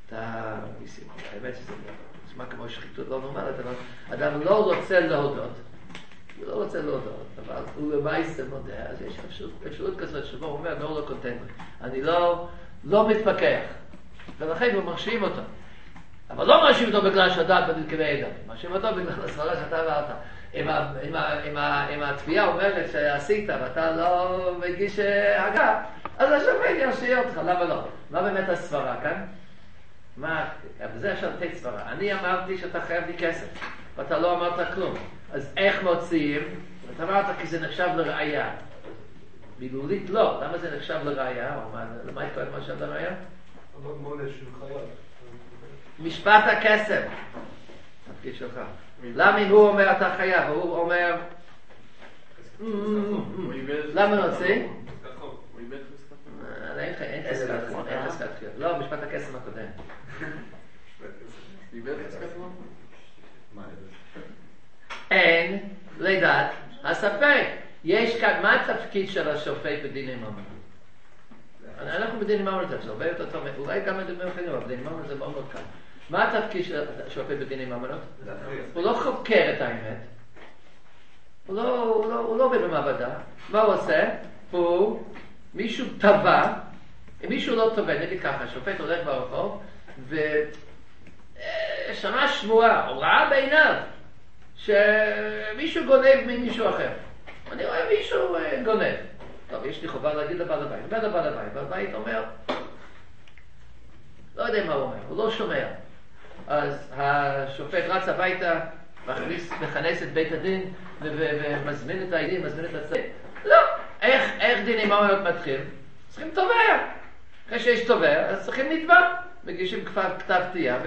האמת שזה נשמע כמו שחיתות לא נורמלית, אבל אדם לא רוצה להודות, הוא לא רוצה להודות, אבל הוא למעשה מודה, אז יש אפשרות כזאת שבו הוא אומר, לא קונטנט, אני לא מתפקח, ולכן הוא מרשים אותו. אבל לא מרשים אותו בגלל שדעת בנקבי עדה, מרשים אותו בגלל הסברה שאתה אמרת. אם התביעה אומרת שעשית ואתה לא מגיש הגה, אז השופט ירשיע אותך, למה לא? מה באמת הסברה כאן? וזה אפשר לתת סברה. אני אמרתי שאתה חייב לי כסף, ואתה לא אמרת כלום. אז איך מוציאים? אתה אמרת כי זה נחשב לראייה. מילולית לא. למה זה נחשב לראייה? למה התכוון מה שאתה ראייה? אבל מונה של חייב. משפט הכסף. תפקיד שלך. למה אם הוא אומר אתה חייב, הוא אומר... למה נוציא? אין חזקת חייב. לא, משפט הכסף הקודם. אין לדעת הספק. יש כאן, מה התפקיד של השופט בדיני ממונות? אנחנו בדיני ממונות, זה הרבה יותר טוב, אולי גם מדברים אחרים, אבל בדיני ממונות זה מאוד מאוד קל. מה התפקיד של השופט בדיני ממונות? הוא לא חוקר את האמת. הוא לא עובד במעבדה. מה הוא עושה? מישהו טבע, אם מישהו לא טובה, נגיד ככה, השופט הולך ברחוב, ושמע שמועה, או ראה בעיניו, שמישהו גונב ממישהו אחר. אני רואה מישהו גונב. טוב, יש לי חובה להגיד לבעל הבית. לבעל הבית, בעל הבית אומר, לא יודע מה הוא אומר, הוא לא שומע. אז השופט רץ הביתה, מכנס את בית הדין, ומזמין את העדים, מזמין את הצדדים. לא. איך דיני ממונות מתחיל? צריכים תובע. אחרי שיש תובע, אז צריכים נתבע. מגישים כתב תביעה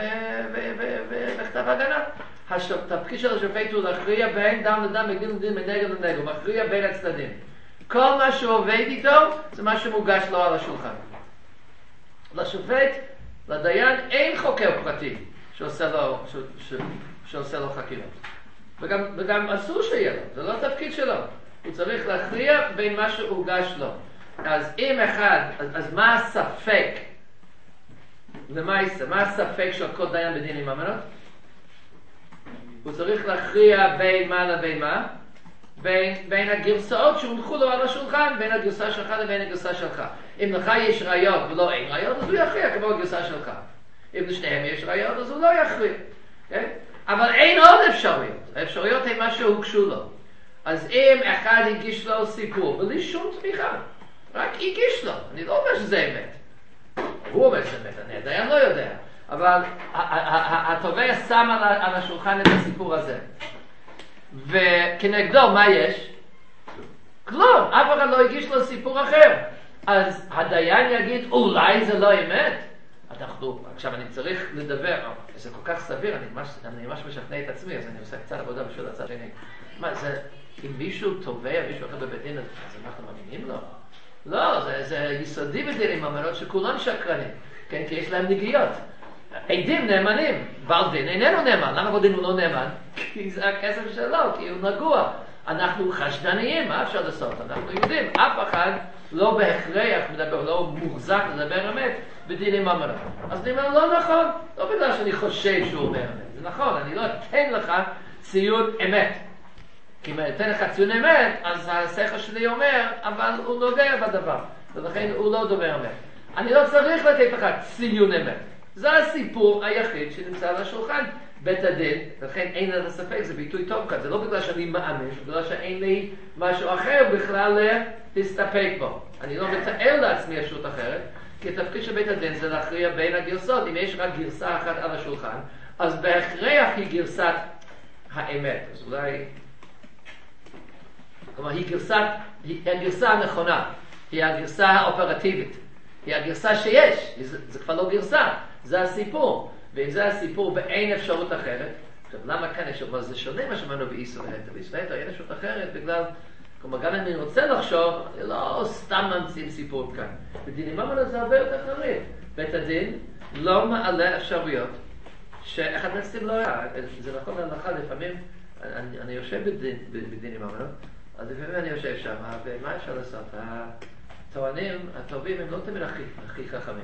וכתב הגנה. התפקיד של השופט הוא להכריע בין דם לדם, מגדיל לדין, מנגד לנגד. הוא מכריע בין הצדדים. כל מה שעובד איתו, זה מה שמוגש לו על השולחן. לשופט, לדיין, אין חוקר פרטי שעושה לו חקירות. וגם אסור שיהיה לו, זה לא התפקיד שלו. הוא צריך להכריע בין מה שהוגש לו. אז אם אחד, אז מה הספק? למעשה, מה הספק של כל דיין בדיני ממונות? הוא צריך להכריע בין מה לבין מה? בין הגרסאות שהונחו לו על השולחן, בין הגרסה שלך לבין הגרסה שלך. אם לך יש ראיות ולא אין ראיות, אז הוא יכריע כמו הגרסה שלך. אם לשניהם יש ראיות, אז הוא לא יכריע. כן? אבל אין עוד אפשרויות. האפשרויות הן מה שהוגשו לו. אז אם אחד הגיש לו סיפור, בלי שום תמיכה, רק הגיש לו, אני לא אומר שזה אמת. הוא אומר שזה אמת, אני עדיין לא יודע. אבל התובע שם על השולחן את הסיפור הזה. וכנגדו, מה יש? כלום, אף אחד לא הגיש לו סיפור אחר. אז הדיין יגיד, אולי זה לא אמת? עכשיו אני צריך לדבר, זה כל כך סביר, אני ממש משכנע את עצמי, אז אני עושה קצת עבודה בשביל הצד שני. מה, זה, אם מישהו תובע, מישהו אחר בבית דין, אז אנחנו מאמינים לו? לא, זה יסודי בדיני ממונות שכולם שקרנים, כן? כי יש להם נגיעות. עדים נאמנים, בעל דין איננו נאמן. למה בעל דין הוא לא נאמן? כי זה הכסף שלו, כי הוא נגוע. אנחנו חשדניים, מה אפשר לעשות? אנחנו יודעים, אף אחד לא בהכרח מדבר, לא מוחזק לדבר אמת בדיני ממונות. אז אני אומר, לא נכון, לא בגלל שאני חושב שהוא אומר אמת. זה נכון, אני לא אתן לך ציון אמת. כי אם אני אתן לך ציון אמת, אז השכל שלי אומר, אבל הוא נוגע בדבר. ולכן הוא לא דובר אמת. אני לא צריך לתת לך ציון אמת. זה הסיפור היחיד שנמצא על השולחן. בית הדין, לכן אין לזה ספק, זה ביטוי טוב כאן. זה לא בגלל שאני מאמין, זה בגלל שאין לי משהו אחר בכלל להסתפק בו. אני לא מתאר לעצמי אפשרות אחרת, כי התפקיד של בית הדין זה להכריע בין הגרסות. אם יש רק גרסה אחת על השולחן, אז בהכרח היא גרסת האמת. אז אולי... כלומר, היא הגרסה הנכונה, היא הגרסה האופרטיבית, היא הגרסה שיש, זה כבר לא גרסה, זה הסיפור. ואם זה הסיפור ואין אפשרות אחרת, עכשיו למה כאן אפשרות? זה שונה מה שאמרנו באיסור היתר. באיסור היתר אין אפשרות אחרת בגלל, כלומר גם אם אני רוצה לחשוב, לא סתם ממציאים סיפור כאן. בדיני ממונות זה הרבה יותר חריף. בית הדין לא מעלה אפשרויות שאחד מהצדדים לא היה. זה נכון להלכה, לפעמים אני יושב בדיני ממונות, אז לפעמים אני יושב שם, ומה אפשר לעשות? הטוענים הטובים הם לא תמיד הכי חכמים.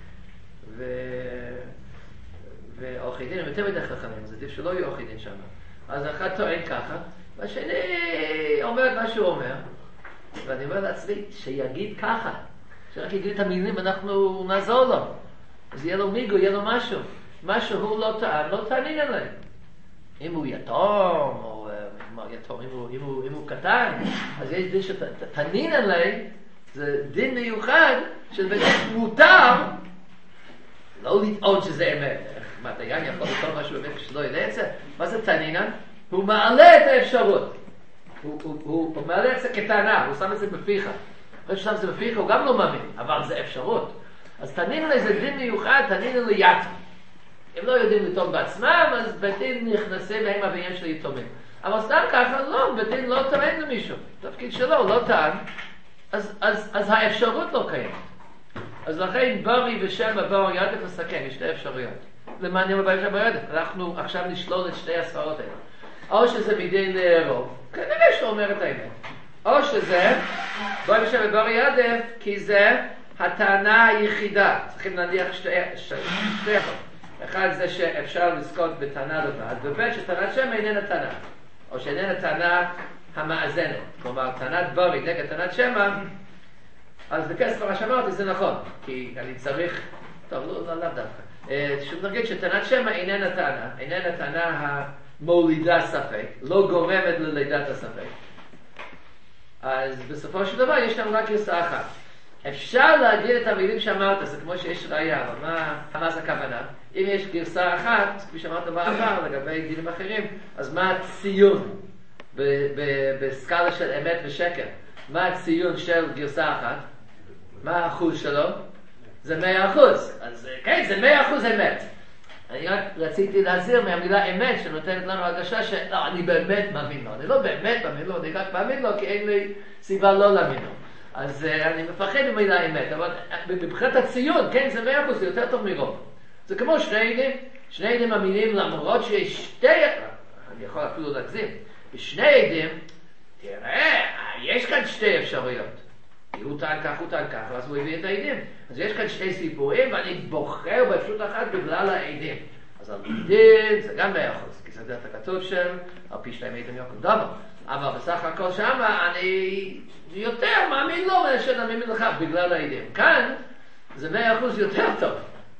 ועורכי דין הם יותר מדי חכמים, אז עדיף שלא יהיו עורכי דין שם. אז אחד טוען ככה, והשני אומר מה שהוא אומר, ואני אומר לעצמי, שיגיד ככה, שרק יגיד את המילים, אנחנו נעזור לו. אז יהיה לו מיגו, יהיה לו משהו. מה שהוא לא טען, לא תענין עליהם. אם הוא יתום, או יתום, אם הוא קטן, אז יש דין שתענין עליהם, זה דין מיוחד, שבאמת מותר, לא לטעון שזה אמת. מה, דיין יכול לטעון משהו אמת כשלא יודע את זה? מה זה תענינן? הוא מעלה את האפשרות. הוא מעלה את זה כטענה, הוא שם את זה בפיך. אחרי ששם את זה בפיך הוא גם לא מאמין, אבל זה אפשרות. אז תענינן זה דין מיוחד, תענינן ליתום. אם לא יודעים לטעון בעצמם, אז בית דין נכנסים להם הבניין של יתומים. אבל סתם ככה, לא, בית דין לא טוען למישהו. תפקיד שלו, הוא לא טען. אז האפשרות לא קיימת. אז לכן ברי ושם ברי ידף לסכם, יש שתי אפשרויות. למעניין ברי ושם ברי ידף. אנחנו עכשיו נשלול את שתי הספרות האלה. או שזה מדין רוב, כנראה שהוא אומר את האמת. או שזה ברי ושם ברי ידף, כי זה הטענה היחידה. צריכים להניח שתי אחרות. אחד זה שאפשר לזכות בטענה לבד, וב' שטענת שם איננה טענה. או שאיננה טענה המאזנת. כלומר, טענת ברי נגד טענת שמה, אז בכסף מה שאמרתי זה נכון, כי אני צריך, טוב, לא דווקא. שנגיד שטענת שמה איננה טענה המולידה ספק, לא גורמת ללידת הספק. אז בסופו של דבר יש לנו רק גרסה אחת. אפשר להגיד את המילים שאמרת, זה כמו שיש ראייה, אבל מה זה הכוונה? אם יש גרסה אחת, כפי שאמרת בעבר לגבי דינים אחרים, אז מה הציון בסקאלה של אמת ושקר? מה הציון של גרסה אחת? מה האחוז שלו? זה 100%. אז כן, זה 100% אמת. אני רק רציתי להזהיר מהמילה אמת שנותנת לנו הרגשה שלא, אני באמת מאמין לו. אני לא באמת מאמין לו, אני רק מאמין לו כי אין לי סיבה לא להאמין לו. אז אני מפחד במילה אמת, אבל מבחינת הציון, כן, זה 100%, זה יותר טוב מרוב. זה כמו שני עדים מאמינים למרות שיש שתי, אני יכול אפילו להגזים, בשני עדים, תראה, יש כאן שתי אפשרויות. הוא טען כך, אז הוא הביא את העדים. אז יש כאן שתי סיפורים, ואני בוחר באפשרות אחת בגלל העדים. אז על עדים זה גם 100%, כי זה דעת הכתוב של, על פי שתיים עדים יוקם דבר. אבל בסך הכל שמה אני יותר מאמין לו מאשר אני מאמין לך בגלל העדים. כאן זה 100% יותר טוב.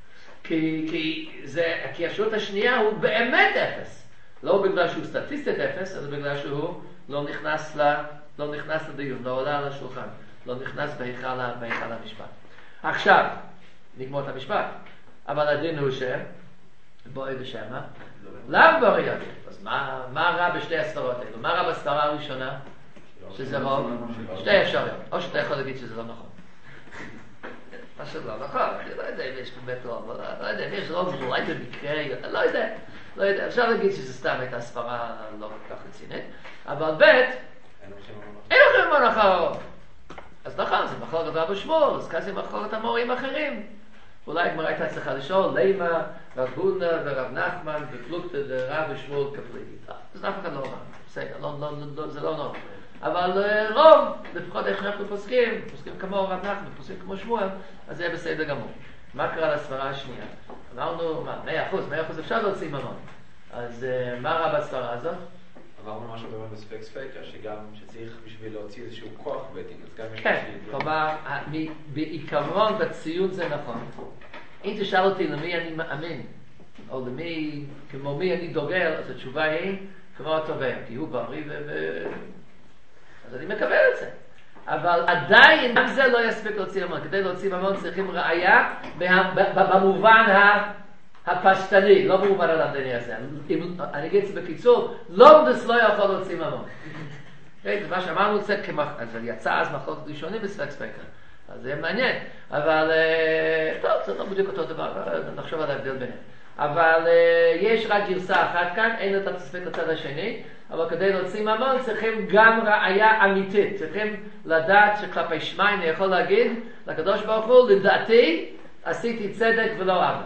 כי האפשרות השנייה הוא באמת אפס. לא בגלל שהוא סטטיסטית אפס, אלא בגלל שהוא לא נכנס לדיון, לא עולה על השולחן. לא נכנס בהיכל המשפט. עכשיו, נגמור את המשפט. אבל הדין הוא בואי ושמה, לאו בואי ידע. אז מה רע בשתי הספרות האלו? מה רע בספרה הראשונה? שזה רוב? שתי אפשרויות. או שאתה יכול להגיד שזה לא נכון. מה שלא נכון, אני לא יודע אם יש באמת רוב, לא יודע אם יש רוב, אולי במקרה, לא יודע. אפשר להגיד שזה סתם הייתה ספרה לא כל כך רצינית. אבל ב' אין לכם מה אחר הרוב. אז נכון, זה מחלוקת רב ושמואל, אז כאן זה מחלוקת המורים אחרים. אולי הגמרא הייתה צריכה לשאול, לימה, רב הונא ורב נחמן ופלוגתא דרב ושמואל כפליגי. אז אף אחד לא אמר. זה לא נורא. אבל רוב, לפחות איך שאנחנו פוסקים כמו רב נחמן, פוסקים כמו שמואל, אז זה יהיה בסדר גמור. מה קרה לסברה השנייה? אמרנו, 100% אפשר להוציא ממון. אז מה רע בסברה הזאת? אמרנו משהו באמת בספק ספקה, שגם שצריך בשביל להוציא איזשהו כוח בטין. כן, כלומר, בעיקרון בציון זה נכון. אם תשאל אותי למי אני מאמין, או למי, כמו מי אני דוגל, אז התשובה היא כמו התובע, כי הוא בריא אז אני מקבל את זה. אבל עדיין גם זה לא יספיק להוציא ממון. כדי להוציא ממון צריכים ראייה במובן הפשטני, לא במובן הלמדני הזה. אני אגיד את זה בקיצור, לומדס לא יכול להוציא ממון. זה מה שאמרנו, אז יצא אז מחלוקת ראשונים בספק ספקה. אז זה מעניין. אבל, טוב, זה לא בדיוק אותו דבר, נחשוב על ההבדל ביניהם. אבל יש רק גרסה אחת כאן, אין את הספק לצד השני, אבל כדי להוציא ממון צריכים גם ראייה אמיתית. צריכים לדעת שכלפי שמיים אני יכול להגיד לקדוש ברוך הוא, לדעתי עשיתי צדק ולא עוול.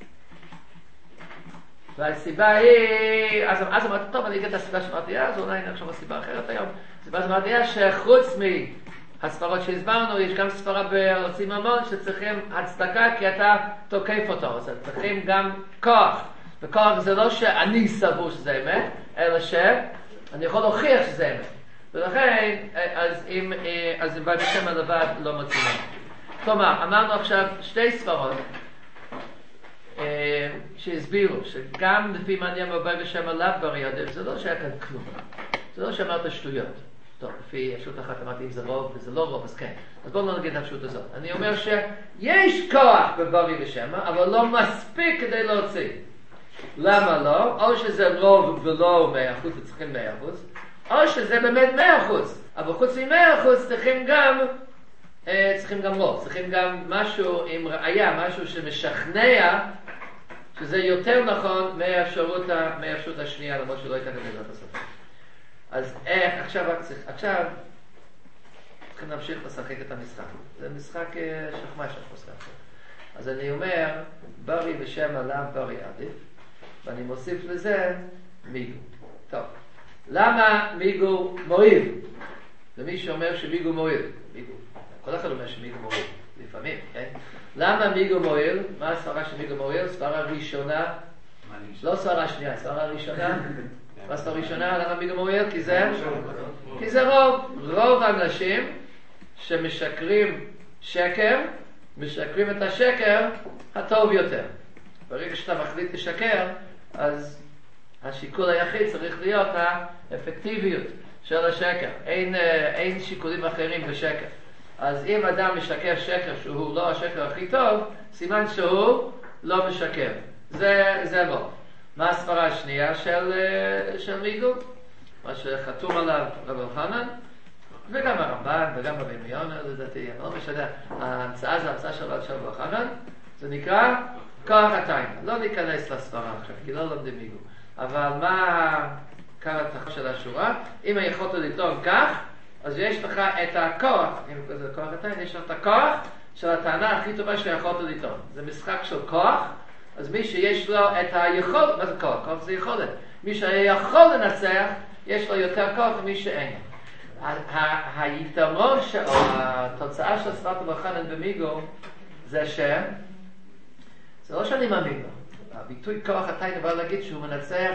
והסיבה היא, אז אמרתי, טוב, אני אגיד את הסיבה שאמרתי אז, אולי נחשוב על סיבה אחרת היום. הסיבה שאמרתי שחוץ מהספרות שהסברנו, יש גם ספרה להוציא ממון שצריכים הצדקה כי אתה תוקף אותו. אז צריכים גם כוח. וכוח זה לא שאני סבור שזה אמת, אלא שאני יכול להוכיח שזה אמת. ולכן, אז אם בשם הלבד לא מוצאים. כלומר, אמרנו עכשיו שתי ספרות שהסבירו שגם לפי מעניין מבוא בשם הלב ברי עדיף, זה לא שהיה כאן כלום. זה לא שאמרת שטויות. טוב, לפי השו"ת אחת אמרתי אם זה רוב וזה לא רוב, אז כן. אז בואו לא נגיד את השו"ת הזאת. אני אומר שיש כוח בברי בשם, אבל לא מספיק כדי להוציא. למה לא? או שזה רוב ולא 100% וצריכים 100%, או שזה באמת 100%, אבל חוץ מ100% צריכים גם רוב, צריכים גם משהו עם ראייה, משהו שמשכנע שזה יותר נכון מהאפשרות השנייה, למרות שלא הייתה גם בעזרת הסוף. אז עכשיו צריכים להמשיך לשחק את המשחק. זה משחק שחמש משחק. אז אני אומר, ברי בשם עליו ברי עדיף, ואני מוסיף לזה מיגו. טוב, למה מיגו מועיל? למי שאומר שמיגו מועיל, מיגו. כל אחד אומר שמיגו מועיל, לפעמים, כן? למה מיגו מועיל? מה הסברה של מיגו מועיל? סברה ראשונה, לא סברה שנייה, סברה ראשונה. מה הסברה ראשונה? למה מיגו מועיל? כי זה רוב האנשים שמשקרים שקר, משקרים את השקר הטוב יותר. ברגע שאתה מחליט לשקר, אז השיקול היחיד צריך להיות האפקטיביות של השקר. אין שיקולים אחרים בשקר. אז אם אדם משקר שקר שהוא לא השקר הכי טוב, סימן שהוא לא משקר. זה לא. מה הסברה השנייה של מיגו? מה שחתום עליו רב אלחנן, וגם הרמב"ן וגם רבי יונה לדעתי, אני לא משנה. ההמצאה זה ההמצאה של רב אלחנן, זה נקרא כוח התיינה. לא ניכנס לסברה עכשיו, כי לא לומדים מיגו. אבל מה הכוונה של השורה? אם יכולת לטעון כך, אז יש לך את הכוח, אם זה כוח התיינה, יש לך את הכוח של הטענה הכי טובה שיכולת לטעון. זה משחק של כוח, אז מי שיש לו את היכולת, מה זה כוח? כוח זה יכולת. מי שיכול לנצח, יש לו יותר כוח ממי שאין. היתרון או התוצאה של סברת אלחנן במיגו זה זה לא שאני מאמין לו. הביטוי כוח התיינה בא להגיד שהוא מנצח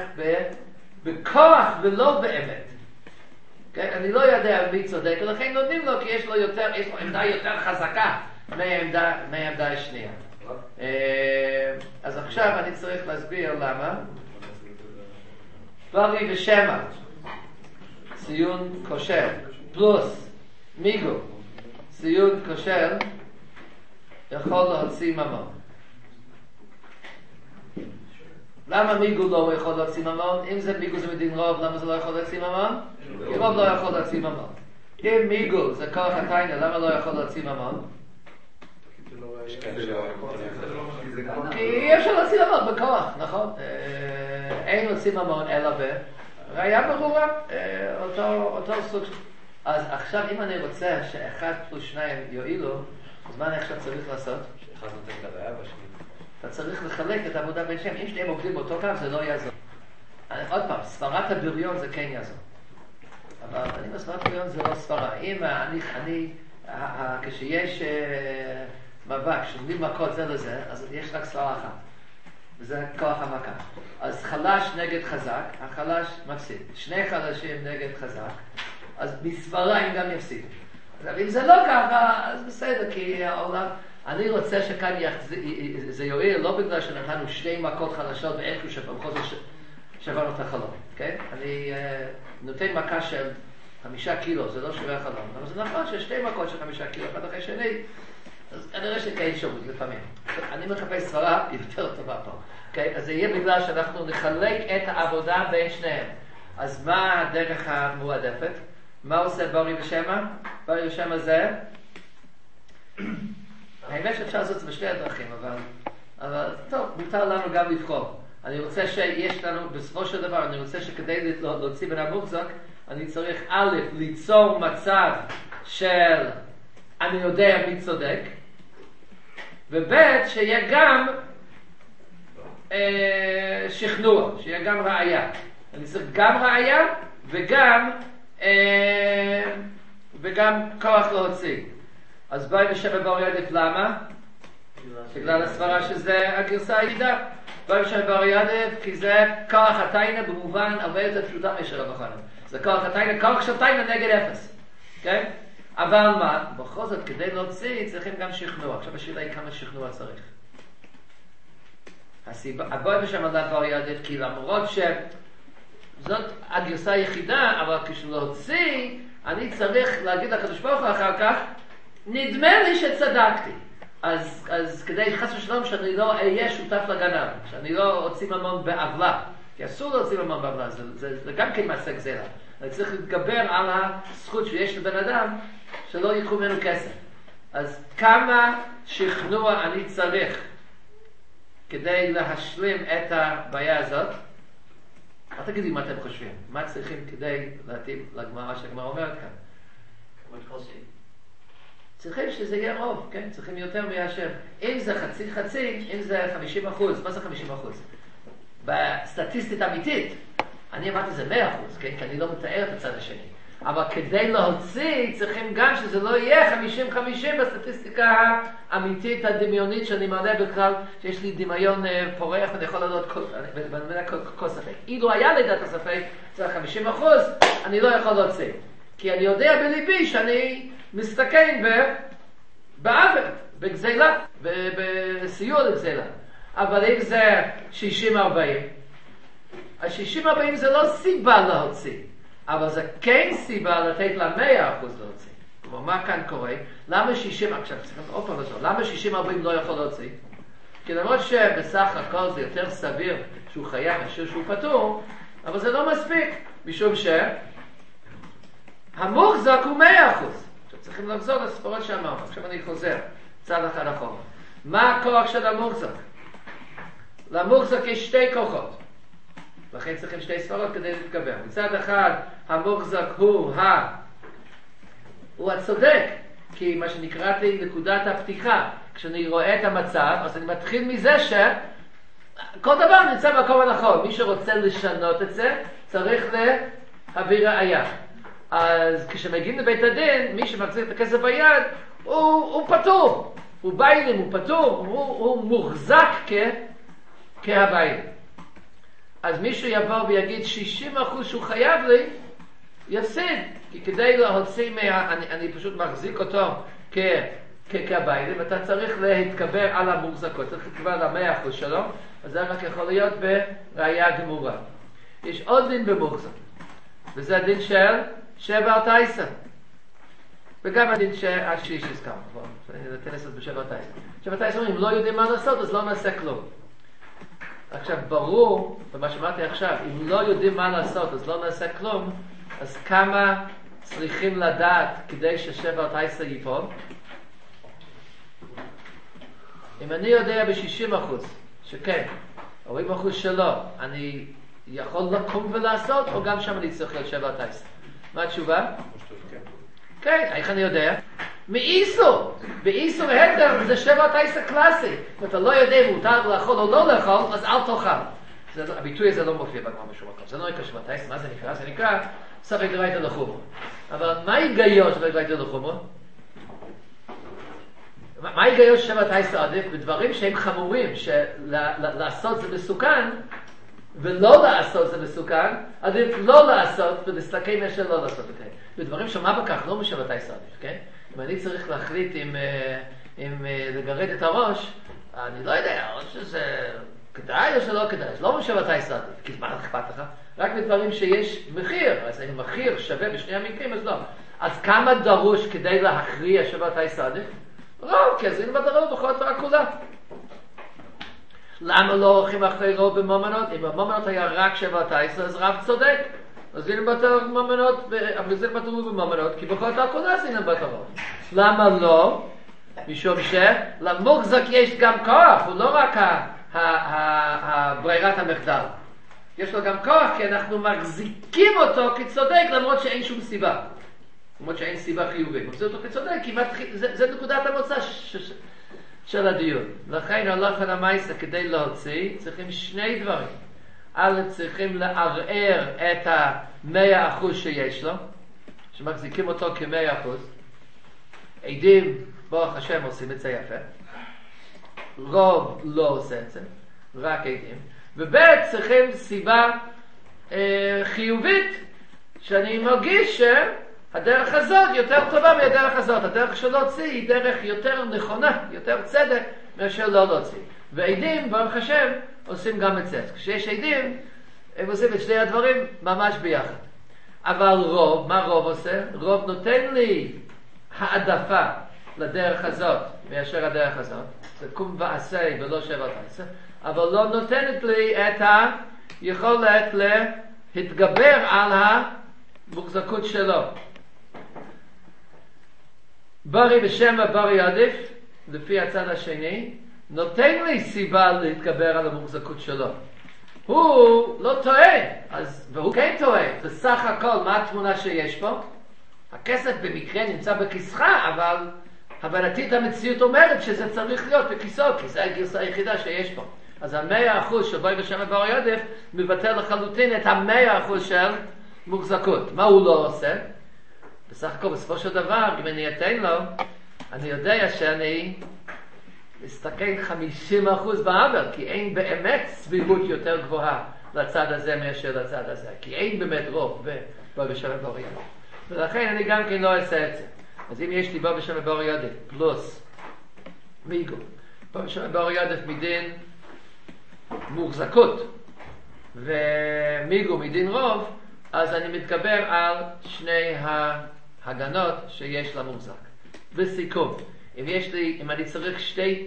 בכוח ולא באמת. כן? אני לא יודע מי צודק, ולכן נותנים לו כי יש לו עמדה יותר חזקה מהעמדה השנייה. אז עכשיו אני צריך להסביר למה. ברי ושמע, ציון כושל, פלוס מיגו, ציון כושל, יכול להוציא ממון. למה מיגו לא יכול להוציא ממון? אם זה מיגו זה מדין רוב, למה זה לא יכול להוציא ממון? כי רוב לא יכול להוציא ממון. אם מיגו זה כוח התיינה, למה לא יכול להוציא ממון? כי אי אפשר להוציא ממון בכוח, נכון? אין להוציא ממון אלא ראייה ברורה, אותו סוג. אז עכשיו אם אני רוצה שאחד פלוס שניים יועילו, אז מה אני עכשיו צריך לעשות? שאחד נותן את הראייה בשני. אתה צריך לחלק את העבודה בין שם. אם שניהם עובדים באותו קו, זה לא יעזור. עוד פעם, סברת הבריון זה כן יעזור. אבל אני בסברת מיליון זה לא סברה. אם כשיש מאבק, שומדים מכות זה לזה, אז יש רק סברה אחת. וזה כוח המכה. אז חלש נגד חזק, החלש מפסיד. שני חלשים נגד חזק, אז בסברה הם גם יפסידו. אבל אם זה לא ככה, אז בסדר, כי העולם... אני רוצה שכאן זה יועיל, לא בגלל שנתנו שתי מכות חלשות ואיכשהו שבכל זאת שברנו את החלום, כן? אני נותן מכה של 5 קילו, זה לא שווה חלום, אבל זה נכון ששתי מכות של 5 קילו, אחד אחרי שני, אז כנראה שכן שומות לפעמים. אני מחפש סברה יותר טובה פה, כן? אז זה יהיה בגלל שאנחנו נחלק את העבודה בין שניהם. אז מה הדרך המועדפת? מה עושה בורי ושמה? בורי ושמה זה... האמת שאפשר לעשות את זה בשתי הדרכים, אבל טוב, מותר לנו גם לבחור. אני רוצה שיש לנו, בסופו של דבר, אני רוצה שכדי להוציא בין המוחזק, אני צריך א', ליצור מצב של אני יודע מי צודק, וב' שיהיה גם שכנוע, שיהיה גם ראייה. אני צריך גם ראייה וגם כוח להוציא. אז בואי ושם בר ידף, למה? בגלל הסברה שזה הגרסה היחידה. בואי ושם בר ידף, כי זה כוח התיינה במובן הרבה יותר פשוטה משל הבחרנו. זה כוח התיינה, כוח של תיינה נגד 0. כן? אבל מה? בכל זאת, כדי להוציא, צריכים גם שכנוע. עכשיו השאלה היא כמה שכנוע צריך. בואי ושם בר ידף, כי למרות שזאת הגרסה היחידה, אבל כשלהוציא, אני צריך להגיד לקדוש ברוך הוא אחר כך, נדמה לי שצדקתי. אז כדי חס ושלום שאני לא אהיה שותף לגנב, שאני לא אוציא ממון בעוולה, כי אסור להוציא ממון בעוולה, זה גם כן מעשה גזירה. אני צריך להתגבר על הזכות שיש לבן אדם שלא ייקחו ממנו כסף. אז כמה שכנוע אני צריך כדי להשלים את הבעיה הזאת? אל תגידי מה אתם חושבים, מה צריכים כדי להתאים לגמרא שהגמרא אומרת כאן? צריכים שזה יהיה רוב, כן? צריכים יותר מהשם. אם זה חצי, אם זה 50%, מה זה 50%? בסטטיסטית אמיתית, אני אמרתי זה 100%, כן? כי אני לא מתאר את הצד השני. אבל כדי להוציא, צריכים גם שזה לא יהיה 50-50 בסטטיסטיקה האמיתית, הדמיונית, שאני מעלה בכלל, שיש לי דמיון פורח, ואני יכול לדעת כל ספק. אילו היה לידת הספק, זה 50%, אני לא יכול להוציא. כי אני יודע בליבי שאני מסתכן בעוול, בגזילה, בסיוע לגזילה. אבל אם זה 60-40, ה-60-40 זה לא סיבה להוציא, אבל זה כן סיבה לתת לה 100% להוציא. כלומר, מה כאן קורה? למה 60, עכשיו צריכים עוד פעם לשאול, למה 60-40 לא יכול להוציא? כי למרות שבסך הכל זה יותר סביר שהוא חייב מאשר שהוא פטור, אבל זה לא מספיק, משום שהמוחזק הוא 100%. צריכים לחזור לספרות שאמרנו. עכשיו אני חוזר צד אחד אחורה. מה הכוח של המוחזק? למוחזק יש שתי כוחות. לכן צריכים שתי ספרות כדי להתגבר. מצד אחד המוחזק הוא הצודק. כי מה שנקראתי נקודת הפתיחה. כשאני רואה את המצב, אז אני מתחיל מזה כל דבר נמצא במקום הנכון. מי שרוצה לשנות את זה, צריך להביא ראייה. אז כשמגיעים לבית הדין, מי שמחזיק את הכסף ביד, הוא פטור. הוא ביילים, הוא פטור, הוא מוחזק כהביילים. אז מישהו יבוא ויגיד 60% שהוא חייב לי, יפסיד. כי כדי להוציא אני פשוט מחזיק אותו כהביילים, ואתה צריך להתקבר על המוחזקות, צריך להתקבר על 100% שלו, אז זה רק יכול להיות בראייה גמורה. יש עוד דין במוחזק, וזה הדין של שבע תייסה. וגם הדין השליש הזכרנו. אני נתן לעשות בשבע תייסה. שבע תייסה אומרים, אם לא יודעים מה לעשות, אז לא נעשה כלום. עכשיו, ברור, ומה שאמרתי עכשיו, אם לא יודעים מה לעשות, אז לא נעשה כלום, אז כמה צריכים לדעת כדי ששבע תייסה ייפול? אם אני יודע ב-60% שכן, 40% שלא, אני יכול לקום ולעשות, או גם שם אני צריך להיות שבע תייסה? מה התשובה? כן, איך אני יודע? מאיסור. באיסור היתר זה שבע תייסה קלאסי. אם אתה לא יודע אם מותר לאכול או לא לאכול, אז אל תאכל. הביטוי הזה לא מופיע בגמרא בשום מקום. זה לא נקרא שבע תייסה. מה זה נקרא? זה נקרא ספק דרייתא לחומרא. אבל מה ההיגיון ספק דרייתא לחומרא? מה ההיגיון שבעתייסא עדיף? בדברים שהם חמורים, שלעשות זה מסוכן, ולא לעשות זה מסוכן, עדיף לא לעשות ולהסתכל מאשר לא לעשות. בדברים שמה בכך לא משבעתייסא עדיף, כן? אם אני צריך להחליט אם לגרד את הראש, אני לא יודע, או שזה כדאי או שלא כדאי, זה לא משבעתייסא עדיף, כי מה אכפת לך? רק בדברים שיש מחיר, אז אם מחיר שווה בשני המקרים, אז לא. אז כמה דרוש כדי להכריע שבעתייסא עדיף? רוב, כי אז אין בדרות בכל התורה כולה. למה לא הולכים אחרי רוב במומנות? אם במומנות היה רק שבעתייסא, אז רב צודק. אז אין בתור במומנות, אבל זה בתור במומנות, כי בכל התורה כולה זה אין בתורות. למה לא? משום שלמוחזק יש גם כוח, הוא לא רק ברירת המחדל. יש לו גם כוח, כי אנחנו מחזיקים אותו כצודק, למרות שאין שום סיבה. למרות שאין סיבה חיובית. מחזיק אותו כצודק, זה נקודת המוצא של הדיון. לכן הלכה למעשה כדי להוציא, צריכים שני דברים. א', צריכים לערער את 100% שיש לו, שמחזיקים אותו כ100%. עדים, ברוך השם, עושים את זה יפה. רוב לא עושה את זה, רק עדים. וב' צריכים סיבה חיובית, שאני מרגיש שהדרך הזאת יותר טובה מהדרך הזאת. הדרך של להוציא היא דרך יותר נכונה, יותר צדק, מאשר לא להוציא. ועדים, ברוך השם, עושים גם את זה. כשיש עדים, הם עושים את שני הדברים ממש ביחד. אבל רוב, מה רוב עושה? רוב נותן לי העדפה לדרך הזאת, מאשר הדרך הזאת. זה קום ועשה ולא שבעתייסא. אבל לא נותנת לי את היכולת להתגבר על המוחזקות שלו. ברי בשם הברי עדיף, לפי הצד השני, נותן לי סיבה להתגבר על המוחזקות שלו. הוא לא טועה, והוא כן טועה. זה סך הכל מה התמונה שיש פה. הכסף במקרה נמצא בכיסך, אבל הבנתית המציאות אומרת שזה צריך להיות בכיסו, כי זה הגרסה היחידה שיש פה. אז 100% של ברי בשם הברי עדיף מבטל לחלוטין את 100% של מוחזקות. מה הוא לא עושה? בסך הכל בסופו של דבר, אם אני אתן לו, אני יודע שאני מסתכל 50% בעבר, כי אין באמת סבירות יותר גבוהה לצד הזה מאשר לצד הזה, כי אין באמת רוב בברי בשם הברי עדיף. ולכן אני גם כן לא אעשה את זה. אז אם יש לי ברי בשם הברי עדיף פלוס מיגו, ברי בשם הברי עדיף מדין מוחזקות ומיגו מדין רוב, אז אני מתגבר על שני ההגנות שיש למוחזק. בסיכום, אם אני צריך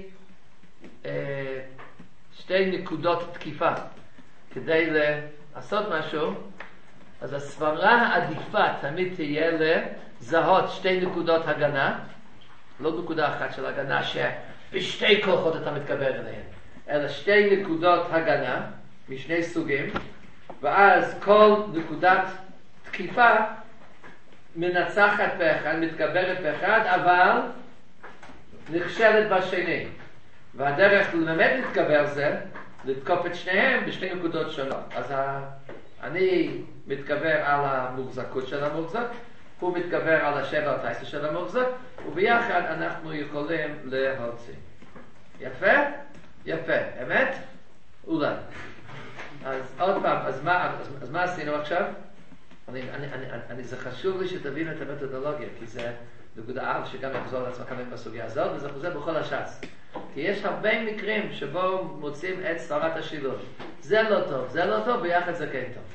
שתי נקודות תקיפה כדי לעשות משהו, אז הסברה העדיפה תמיד תהיה לזהות שתי נקודות הגנה, לא נקודה אחת של הגנה שבשתי כוחות אתה מתגבר אליהן, אלא שתי נקודות הגנה משני סוגים, ואז כל נקודת תקיפה מנצחת באחד, מתגברת באחד, אבל נכשלת בשני. והדרך ללמד להתגבר זה לתקוף את שניהם בשתי נקודות שונות. אז אני מתגבר על המוחזקות של המוחזק, הוא מתגבר על השבעתייסא של המוחזק, וביחד אנחנו יכולים להוציא. יפה? יפה. אמת? אולי. אז עוד פעם, אז מה עשינו עכשיו? זה חשוב לי שתבינו את המתודולוגיה, כי זה נקודה אב שגם יחזור לעצמך כמה בסוגיה הזאת, וזה חוזר בכל הש"ס. כי יש הרבה מקרים שבו מוצאים את סברת השילוב. זה לא טוב, זה לא טוב, ביחד זה כן טוב.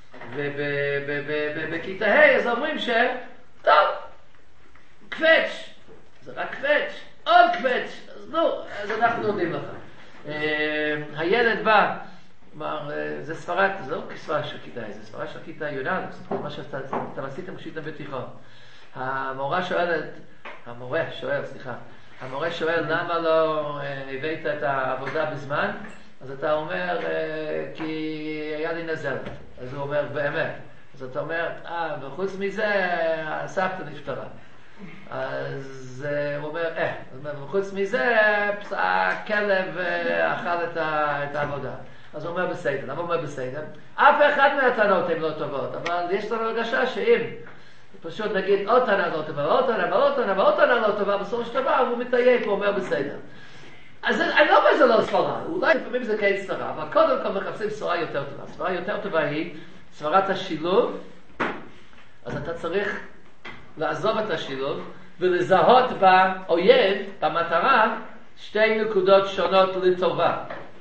ובכיתה ה' אז אומרים טוב, קווץ', זה רק קווץ', עוד קווץ', אז נו, אז אנחנו יודעים לך. הילד בא, אמר, זה ספרת, זה לא ספרה של כיתה, זה ספרה של כיתה י"א, זה מה שאתם עשיתם כשהייתם בתיכון. המורה שואל, למה לא הבאת את העבודה בזמן? אז אתה אומר, כי היה לי נזלת. אז הוא אומר, באמת. אז אתה אומר, וחוץ מזה, הסבתא נפטרה. אז הוא אומר, וחוץ מזה, הכלב אכל את העבודה. אז הוא אומר בסדר. למה הוא אומר בסדר? אף אחד מהטענות הן לא טובות, אבל יש לנו הרגשה שאם פשוט נגיד עוד טענה לא טובה, עוד טענה ועוד טענה ועוד טענה לא טובה, בסופו של דבר הוא מתעייף, הוא אומר בסדר. אז אני לא אומר שזה לא סברה, אולי לפעמים זה כן סברה, אבל קודם כל מחפשים סברה יותר טובה. סברה יותר טובה היא סברת השילוב, אז אתה צריך לעזוב את השילוב ולזהות באויב, במטרה, שתי נקודות שונות לטובה.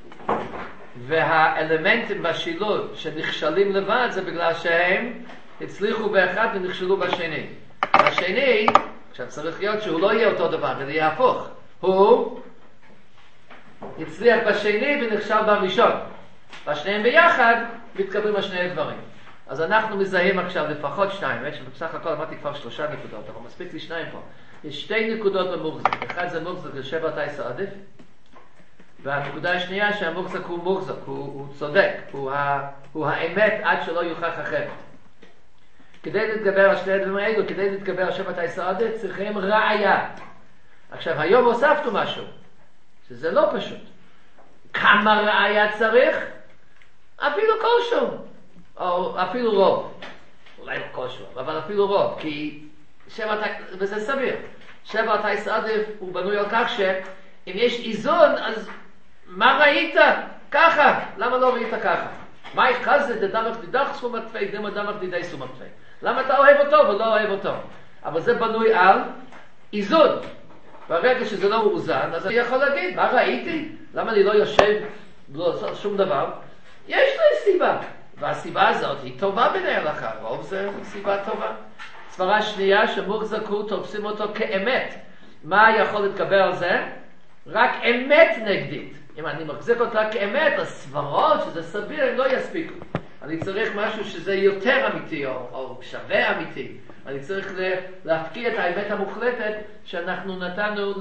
והאלמנטים בשילוב שנכשלים לבד זה בגלל שהם הצליחו באחד ונכשלו בשני. השני, עכשיו צריך להיות שהוא לא יהיה אותו דבר, אלא יהפוך. הוא הצליח בשני ונכשל בראשון. בשניהם ביחד מתקבלים השני דברים. אז אנחנו מזהים עכשיו לפחות שניים, בסך הכל אמרתי כבר 3 נקודות, אבל מספיק לי 2 פה. יש 2 נקודות במוחזק. אחד זה מוחזק לשבע תייס עדיף, והנקודה השנייה שהמוחזק הוא מוחזק, הוא צודק, הוא האמת עד שלא יוכח אחרת. כדי להתגבר על שני הדברים האלו, כדי להתגבר על שבע תייס עדיף, צריכים ראיה. עכשיו היום הוספנו משהו, שזה לא פשוט. כמה ראיה צריך? אפילו כלשהו. או אפילו רוב, אולי לא כלשהו, אבל אפילו רוב, כי וזה סביר, שבע תייס עדיף הוא בנוי על כך שאם יש איזון, אז מה ראית? ככה, למה לא ראית ככה? מה יחזה דדמך דידך סום התפי, דמה דמך דידי סום התפי? למה אתה אוהב אותו ולא אוהב אותו? אבל זה בנוי על איזון. ברגע שזה לא מאוזן, אז אני יכול להגיד, מה ראיתי? למה אני לא יושב ולא עושה שום דבר? יש לי סיבה. והסיבה הזאת היא טובה בני הלכה, רוב זה סיבה טובה. סברה שנייה שמוחזק הוא תופסים אותו כאמת. מה יכול להתגבר על זה? רק אמת נגדית. אם אני מחזיק אותה כאמת, הסברות שזה סביר הם לא יספיקו. אני צריך משהו שזה יותר אמיתי או שווה אמיתי. אני צריך להפקיע את האמת המוחלטת שאנחנו נתנו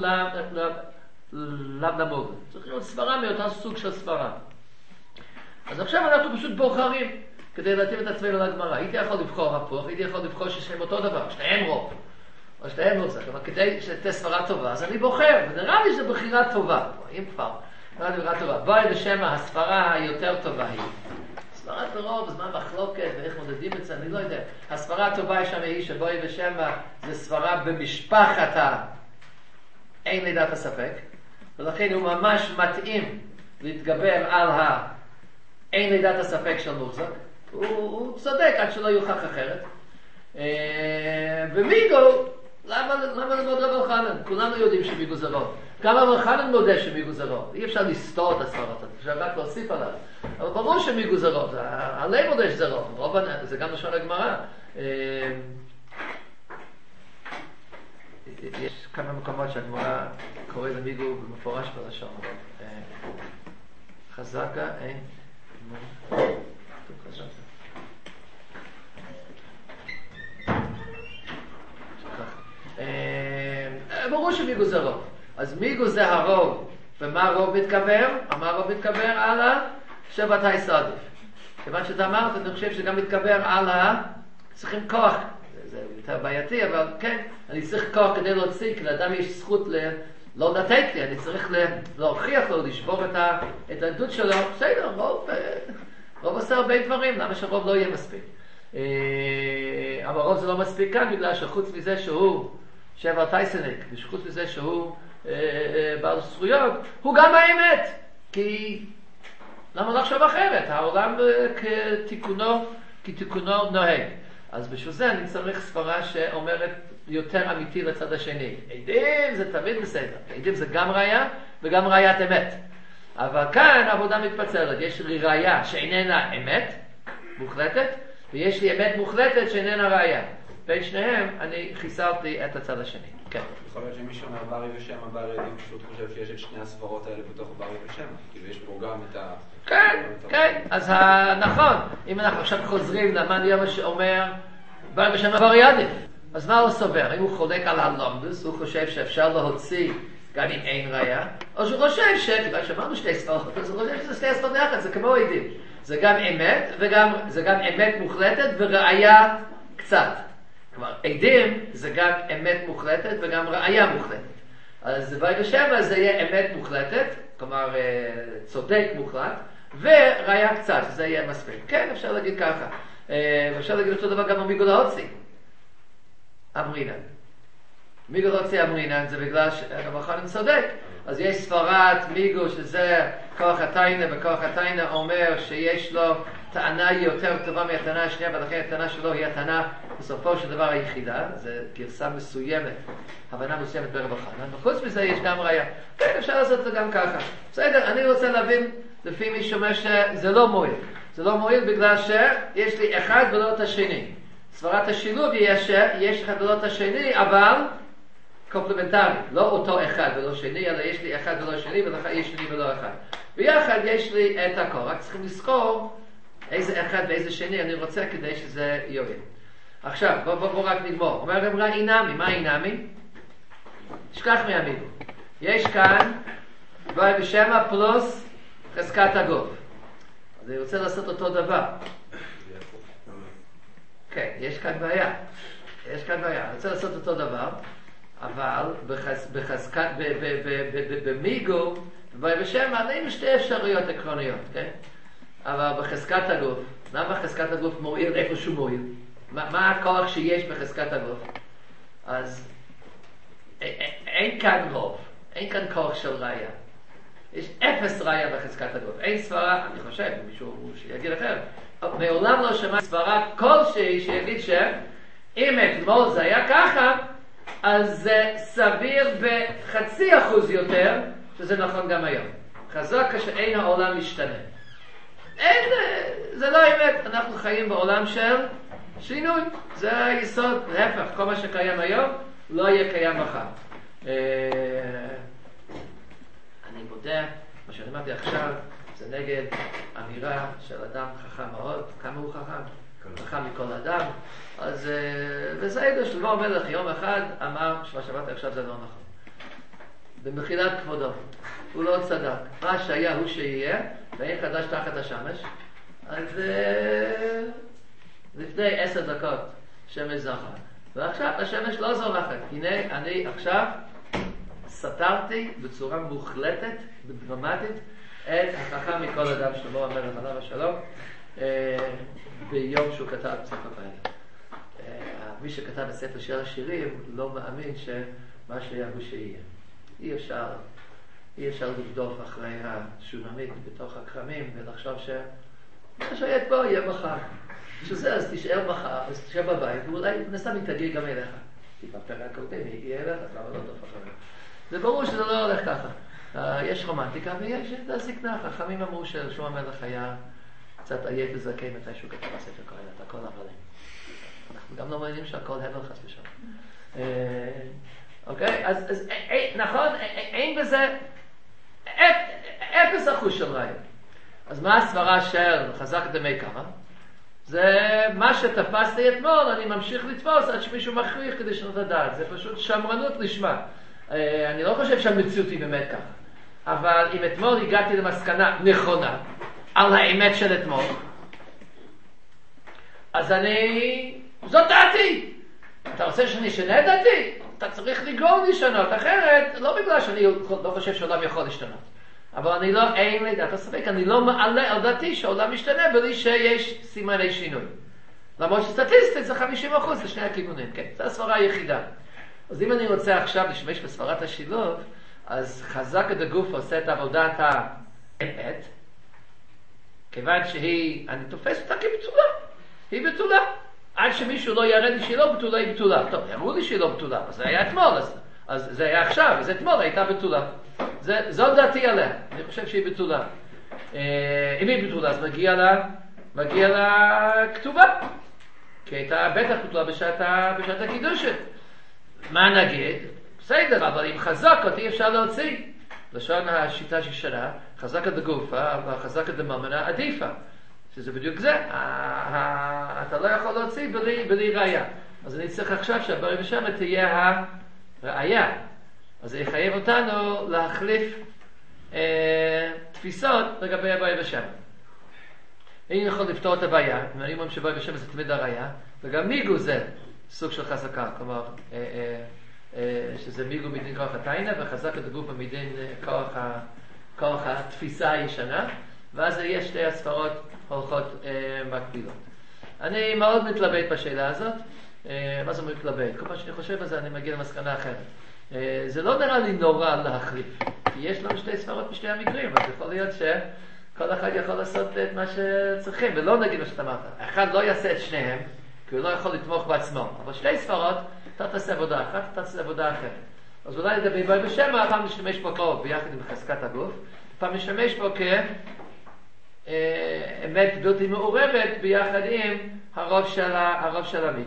למוחזק. צריך להיות סברה מאותה סוג של סברה. אז עכשיו אנחנו פשוט בוחרים כדי להתאים את עצמנו לגמרא. הייתי יכול לבחור הפוך, הייתי יכול לבחור ששם אותו דבר, שניהם רוב, או שניהם מוחזק, אבל כדי שתהיה סברה טובה, אז אני בוחר, ונראה לי שזו בחירה טובה. אם כבר, נראה לי בחירה טובה. בואי בשם הסברה היותר טובה היא. סברת הרוב, זמן מחלוקת, ואיך מודדים את זה, אני לא יודע. הסברה הטובה שם היא שבואי בשם זה סברה במשפחת אין לידת הספק, ולכן הוא ממש מתאים להתגבר על אין לידת הספק של מוחזק. הוא צודק עד שלא יוכח אחרת. ומיגו, למה ללמוד רב אלחנן? כולנו יודעים שמיגו זה רוב. גם רב אלחנן מודה שמיגו זה רוב. אי אפשר לסתור את הסברות, אפשר רק להוסיף עליו. אבל ברור שמיגו זה רוב, עלי מודה שזה רוב. זה גם לשון הגמרא. יש כמה מקומות שהגמרא קורא למיגו במפורש בלשון. חזקה, אין. ברור שמיגו זה רוב. אז מיגו זה הרוב. ומה הרוב מתקבר? מה הרוב מתקבר? על שבע תייס עדיף. כיוון שאתה אמרת, אני חושב שגם מתקבר על צריכים כוח. זה יותר בעייתי, אבל כן, אני צריך כוח כדי להוציא, כי לאדם יש זכות לא לתת לי, אני צריך להוכיח לו, לשבור את העדות שלו. בסדר, רוב עושה הרבה דברים, למה שרוב לא יהיה מספיק? אבל רוב זה לא מספיק כאן, בגלל שחוץ מזה שהוא שבע תייסניק, וחוץ מזה שהוא בעל זכויות, הוא גם האמת. כי למה לחשוב אחרת? העולם כתיקונו נוהג. אז בשביל זה אני צריך סברה שאומרת יותר אמיתי לצד השני. עדים זה תמיד בסדר. עדים זה גם ראיה וגם ראיית אמת. אבל כאן העבודה מתפצלת. יש לי ראיה שאיננה אמת מוחלטת, ויש לי אמת מוחלטת שאיננה ראיה. בין שניהם אני חיסרתי את הצד השני. כן. יכול להיות שמישהו אומר ברי ושם, הברי עדים פשוט חושב שיש את שני הסברות האלה בתוך ברי ושם. כאילו יש פה גם את ה... כן, כן. אז נכון. אם אנחנו עכשיו חוזרים למן ימה שאומר ברי ושם הברי עדיף. אז מה הוא סובר? אם הוא חולק על הלומדוס, הוא חושב שאפשר להוציא גם אם אין ראיה, או שהוא חושב שכיוון שאמרנו שתי סברות, אז הוא חושב שזה שתי סברות יחד, זה כמו עדים. זה גם אמת, זה גם אמת מוחלטת וראיה קצת. כלומר, עדים זה גם אמת מוחלטת וגם ראיה מוחלטת. אז ברגע שבע זה יהיה אמת מוחלטת, כלומר צודק מוחלט, וראיה קצת, שזה יהיה מספיק. כן, אפשר להגיד ככה. אפשר להגיד אותו דבר גם על מיגו להוציא. אמרינן. מיגו להוציא אמרינן זה בגלל שגם החנן צודק. אז יש ספרת מיגו שזה כוח התיינה, וכוח התיינה אומר שיש לו טענה יותר טובה מהטענה השנייה, ולכן הטענה שלו היא הטענה בסופו של דבר היחידה. זה גרסה מסוימת, הבנה מסוימת ברב החנן. וחוץ מזה יש גם ראיה. כן, אפשר לעשות את זה גם ככה. בסדר, אני רוצה להבין לפי מי שאומר שזה לא מועיל. זה לא מועיל בגלל שיש לי אחד ולא את השני. סברת השילוב יש אחד ולא את השני, אבל קומפלמנטרי. לא אותו אחד ולא שני, אלא יש לי אחד ולא שני, ולכן יש שני ולא אחד. ביחד יש לי את הכל. רק צריכים לזכור איזה אחד ואיזה שני אני רוצה כדי שזה יועיל. עכשיו, בוא רק נגמור. אומר גם רע אינמי. מה אינמי? תשכח מהמיגו. יש כאן בואי בשמה פלוס חזקת הגוף. אז אני רוצה לעשות אותו דבר. כן, יש כאן בעיה. אני רוצה לעשות אותו דבר, אבל בחזקת, במיגו, בואי בשמה, עלינו שתי אפשרויות עקרוניות, כן? אבל בחזקת הגוף, למה חזקת הגוף מועיל איפה שהוא מועיל? מה הכוח שיש בחזקת הגוף? אז אין כאן רוב, אין כאן כוח של ראיה. יש אפס ראיה בחזקת הגוף. אין סברה, אני חושב, מישהו שיגיד אחר, מעולם לא שמע סברה כלשהי שיגיד שאם אתמול זה היה ככה, אז זה סביר ב0.5% יותר, שזה נכון גם היום. חזק כשאין העולם משתנה. זה לא אמת, אנחנו חיים בעולם של שינוי. זה היסוד, להפך, כל מה שקיים היום לא יהיה קיים מחר. אני מודה, מה שאני אמרתי עכשיו, זה נגד אמירה של אדם חכם מאוד. כמה הוא חכם? חכם מכל אדם. אז בסדר, שלמה המלך יום אחד אמר, שמה שאמרתי עכשיו זה לא נכון. במחילת כבודו. הוא לא צדק. מה שהיה הוא שיהיה, ואין חדש תחת השמש. אז לפני 10 דקות שמש זכה. ועכשיו השמש לא זורחת. הנה אני עכשיו סתרתי בצורה מוחלטת, דרמטית, את החכם מכל אדם שלמה המלך עליו השלום, ביום שהוא כתב ספר פעילה. מי שכתב את ספר שיר השירים לא מאמין שמה שהיה הוא שיהיה. אי אפשר לבדוק אחרי השונמית בתוך הכרמים ולחשוב שמה שהיה פה יהיה מחר. שזה אז תישאר מחר, אז תישאר בבית, ואולי נסתם היא תגיע גם אליך. כי בפרק הקודם היא הגיעה אליך, אז למה לא טוב אחריך? זה ברור שזה לא הולך ככה. יש רומנטיקה ויש את הזקנה. חכמים אמרו ששלמה המלך היה קצת עייף וזקן מתי שהוא כתב הספר קהלת, הכל הבלים. אנחנו גם לא מאמינים שהכל הבל חס ושלום. אוקיי? אז נכון, אין בזה 0% של ראיה. אז מה הסברה של חזק דמי כמה? זה מה שתפסתי אתמול, אני ממשיך לתפוס עד שמישהו מכריח כדי שנות הדעת. זה פשוט שמרנות לשמה. אני לא חושב שהמציאות היא באמת ככה. אבל אם אתמול הגעתי למסקנה נכונה על האמת של אתמול, אז זאת דעתי. אתה רוצה שאני אשנה את דעתי? אתה צריך לגרום לשנות, אחרת, לא בגלל שאני לא חושב שהעולם יכול להשתנות. אבל אני לא, אין לי דעת הספק, אני לא מעלה על דעתי שהעולם משתנה בלי שיש סימני שינוי. למרות שסטטיסטית זה 50% לשני הכיוונים, כן? זו הסברה היחידה. אז אם אני רוצה עכשיו לשמש בסברת השילוב, אז חזק את הגוף עושה את עבודת האמת, כיוון שהיא, אני תופס אותה כבטולה. היא בטולה. עד שמישהו לא יראה לי שהיא לא בטולה, היא בטולה. טוב, אמרו לי שהיא לא בטולה, אז זה היה אתמול, אז זה היה עכשיו, אז אתמול הייתה בטולה. זו דעתי עליה, אני חושב שהיא בטולה. אם היא בטולה, אז מגיע לה כתובה. כי הייתה בטח בטולה בשעת הקידושת. מה נגיד? בסדר, אבל אם חזק אותי אפשר להוציא. לשון השיטה ששנה, חזק את הגופה וחזק את הממנה עדיפה. שזה בדיוק זה. אתה לא יכול להוציא בלי ראיה. אז אני צריך עכשיו שהברי ושמה תהיה הראיה. אז זה יחייב אותנו להחליף תפיסות לגבי הברי ושמה. אני יכול לפתור את הבעיה, אם אני אומר שברי ושמה זה תמיד הראיה, וגם מיגו זה סוג של חזקה, כלומר, שזה מיגו מדין כוח התיינה, וחזק את הגוף מדין כוח התפיסה הישנה. ואז יש שתי הספרות הולכות מקבילות. אני מאוד מתלבט בשאלה הזאת. מה זה מתלבט? כל פעם שאני חושב על זה אני מגיע למסקנה אחרת. זה לא נראה לי נורא להחליף, כי יש לנו שתי ספרות בשתי המקרים, אז יכול להיות שכל אחד יכול לעשות את מה שצריכים, ולא נגיד מה שאתה אמרת. אחד לא יעשה את שניהם, כי הוא לא יכול לתמוך בעצמו, אבל שתי ספרות, אתה תעשה עבודה אחת, אתה תעשה עבודה אחרת. אז אולי לגבי בוי בשמה, פעם נשתמש פה קרוב ביחד עם חזקת הגוף, פעם נשתמש פה כאמת בלתי מעורבת ביחד עם הרוב של המיד.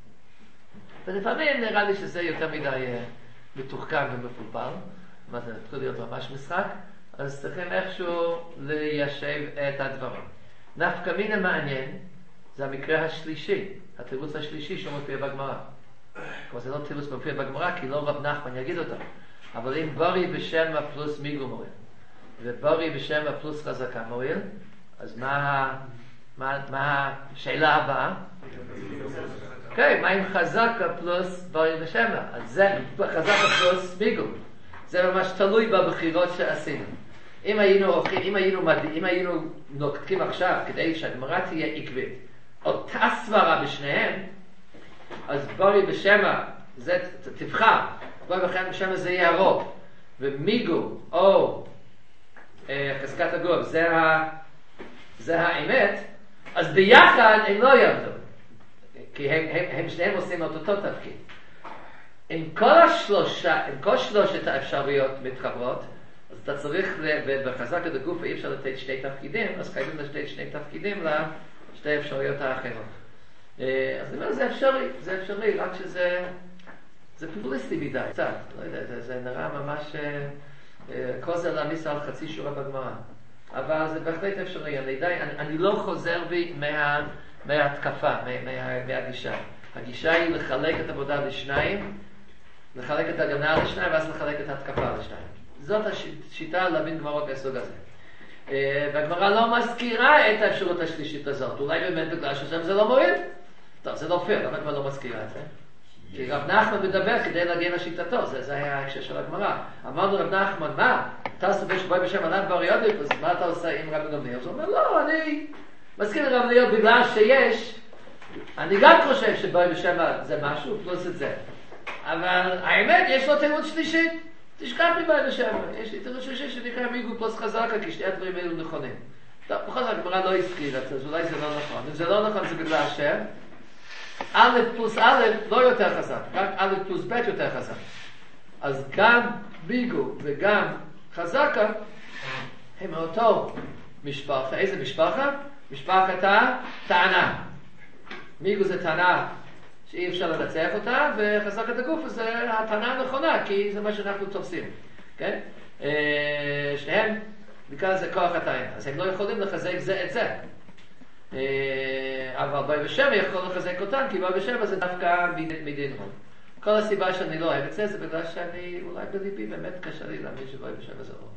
ולפעמים נראה לי שזה יותר מדי מתוחכם ומפולפל, מה זה יכול להיות ממש משחק, אז צריכים איכשהו ליישב את הדברים. נפקא מינה מעניין, זה המקרה השלישי, התירוץ השלישי שמופיע בגמרא. כלומר זה לא תירוץ מופיע בגמרא, כי לא רב נחמן יגיד אותו. אבל אם ברי בשמה פלוס מיגו מועיל, וברי בשמה פלוס חזקה מועיל, אז מה השאלה הבאה? אוקיי, מה עם חזקה פלוס ברי בשמה? אז זה חזקה פלוס מיגו. זה ממש תלוי בבחירות שעשינו. אם היינו נוקטים עכשיו כדי שהגמרא תהיה עקבית, אותה סברה בשניהם, אז ברי בשמה, זה תבחר, ברי בשמה זה יהיה הרוב, ומיגו או חזקת הגוף זה האמת, אז ביחד הם לא יעבדו, כי הם שניהם עושים את אותו תפקיד. אם כל שלושת האפשרויות מתחברות, אז אתה צריך, בחזקת הגוף אי אפשר לתת שני תפקידים, אז חייבים לתת שני תפקידים לשתי אפשרויות האחרות. אז אני אומר, זה אפשרי, רק שזה פופוליסטי מדי, קצת, לא יודע, זה נראה ממש כוזר להעמיס על חצי שורה בגמרא. אבל זה בהחלט אפשרי, אני לא חוזר בי מההתקפה, מהגישה. הגישה היא לחלק את העבודה לשניים, לחלק את ההגנה לשניים, ואז לחלק את ההתקפה לשניים. זאת השיטה להבין גמרות מהסוג הזה. והגמרא לא מזכירה את האפשרות השלישית הזאת, אולי באמת בגלל ששם זה לא מועיל. טוב, זה לא פייר, למה כבר לא מזכירה את זה? כי רב נחמן מדבר כדי להגן לשיטתו, זה היה ההקשר של הגמרא. אמרנו רב נחמן, מה? אתה סובר שבוי בשם ענן בר יודיף, אז מה אתה עושה עם רבי גמליאל? אז הוא אומר, לא, אני מסכים לרב גמליאל בגלל שיש, אני גם חושב שבוי בשם זה משהו, פלוס את זה. אבל האמת, יש לו תירוץ שלישית. תשכח מבוי בשם. יש לי תירוץ שלישית שנקרא מיגו פלוס חזקה, כי שני הדברים האלו נכונים. טוב, בכל זאת, הגמרא לא הזכירה את זה, אז אולי זה לא נכון. אם זה לא נכון, זה בגלל השם. א' פלוס א' לא יותר חזק, רק א' פלוס ב' יותר חזק. אז גם ביגו וגם חזקה הם מאותו משפחה. איזה משפחה? משפחת הטענה. מיגו זה טענה שאי אפשר לנצח אותה, וחזקת הגוף זה הטענה הנכונה, כי זה מה שאנחנו תופסים. כן? שהם, נקרא לזה כוח הטענה. אז הם לא יכולים לחזק זה את זה. אבל בוי בשם יכול לחזק אותם, כי בוי בשם זה דווקא מדין רוב. כל הסיבה שאני לא אוהב את זה, זה בגלל שאני אולי בליבי באמת קשה לי להאמין שבוי בשם זה רוב.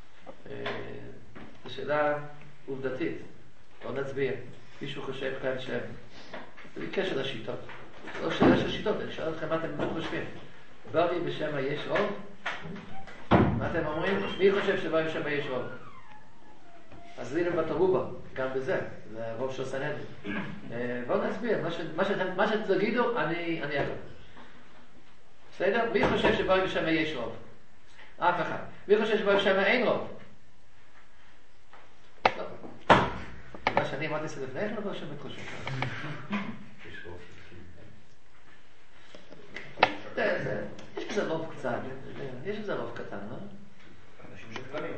זו שאלה עובדתית. בואו נצביע. מישהו חושב כאן בלי קשר לשיטות. זה לא שאלה של שיטות, אני שואל אתכם מה אתם חושבים. בוי בשם יש רוב? מה אתם אומרים? מי חושב שבוי בשם יש רוב? אז לידם בתרובה, גם בזה, זה רוב של סנהדרין. בואו נסביר, מה שתגידו, אני אעבור. בסדר? מי חושב שבוי בשם יש רוב? אף אחד. מי חושב שבוי בשם אין רוב? מה שאני אמרתי זה לפני, לא חושב חושב. יש בזה רוב קצת, יש בזה רוב קטן, לא? אנשים שקטנים,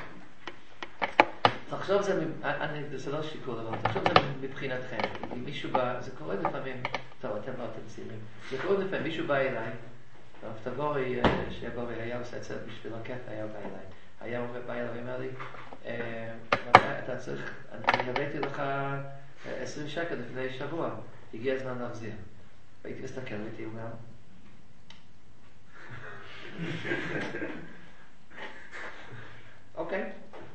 תחשוב זה לא שיקול, אבל תחשוב זה מבחינתכם. אם מישהו בא, זה קורה לפעמים, טוב, אתם לא אתם צעירים, זה קורה לפעמים, מישהו בא אליי, תבורי, שבורי היה עושה את זה בשביל הכיף, היה בא אליי. היה בא אליי ואומר לי, אתה צריך, אני הבאתי לך 20 שקל לפני שבוע, הגיע הזמן להחזיר. והייתי מסתכל, הייתי אומר, אוקיי,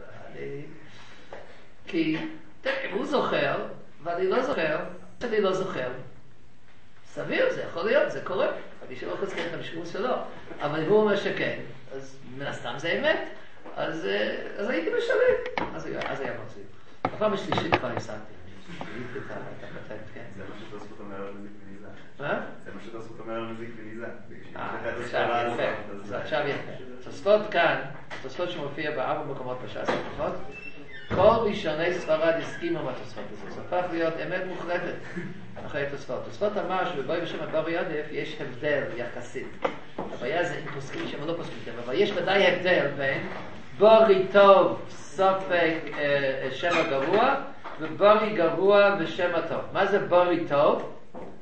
כי הוא זוכר, ואני לא זוכר, שאני לא זוכר. סביר, זה יכול להיות, זה קורה. אני שלא חוזר את המשמעות שלו. אבל הוא אומר שכן, אז מן הסתם זה אמת. אז הייתי משלם. אז היה מוציא. הפעם השלישית כבר הסעתי. גיליתי את הפטנט, כן. זה מה שתוספות אומר על מזיק וניזה. מה? זה מה שתוספות אומר על מזיק וניזה. עכשיו יפה. עכשיו יפה. תוספות כאן, תוספות שמופיע בארבע מקומות בש"ס לפחות, כל ראשוני ספרד הסכימו מהתוספות הזה. זה הפך להיות אמת מוחלטת אחרי תוספות. תוספות אמר שבבואי בשם הבר יודף יש הבדל יחסית. הבעיה זה אם פוסקים שם או לא פוסקים שם, אבל יש ודאי הבדל בין בורי טוב סופק שם הגרוע ובורי גרוע ושם הטוב. מה זה בורי טוב?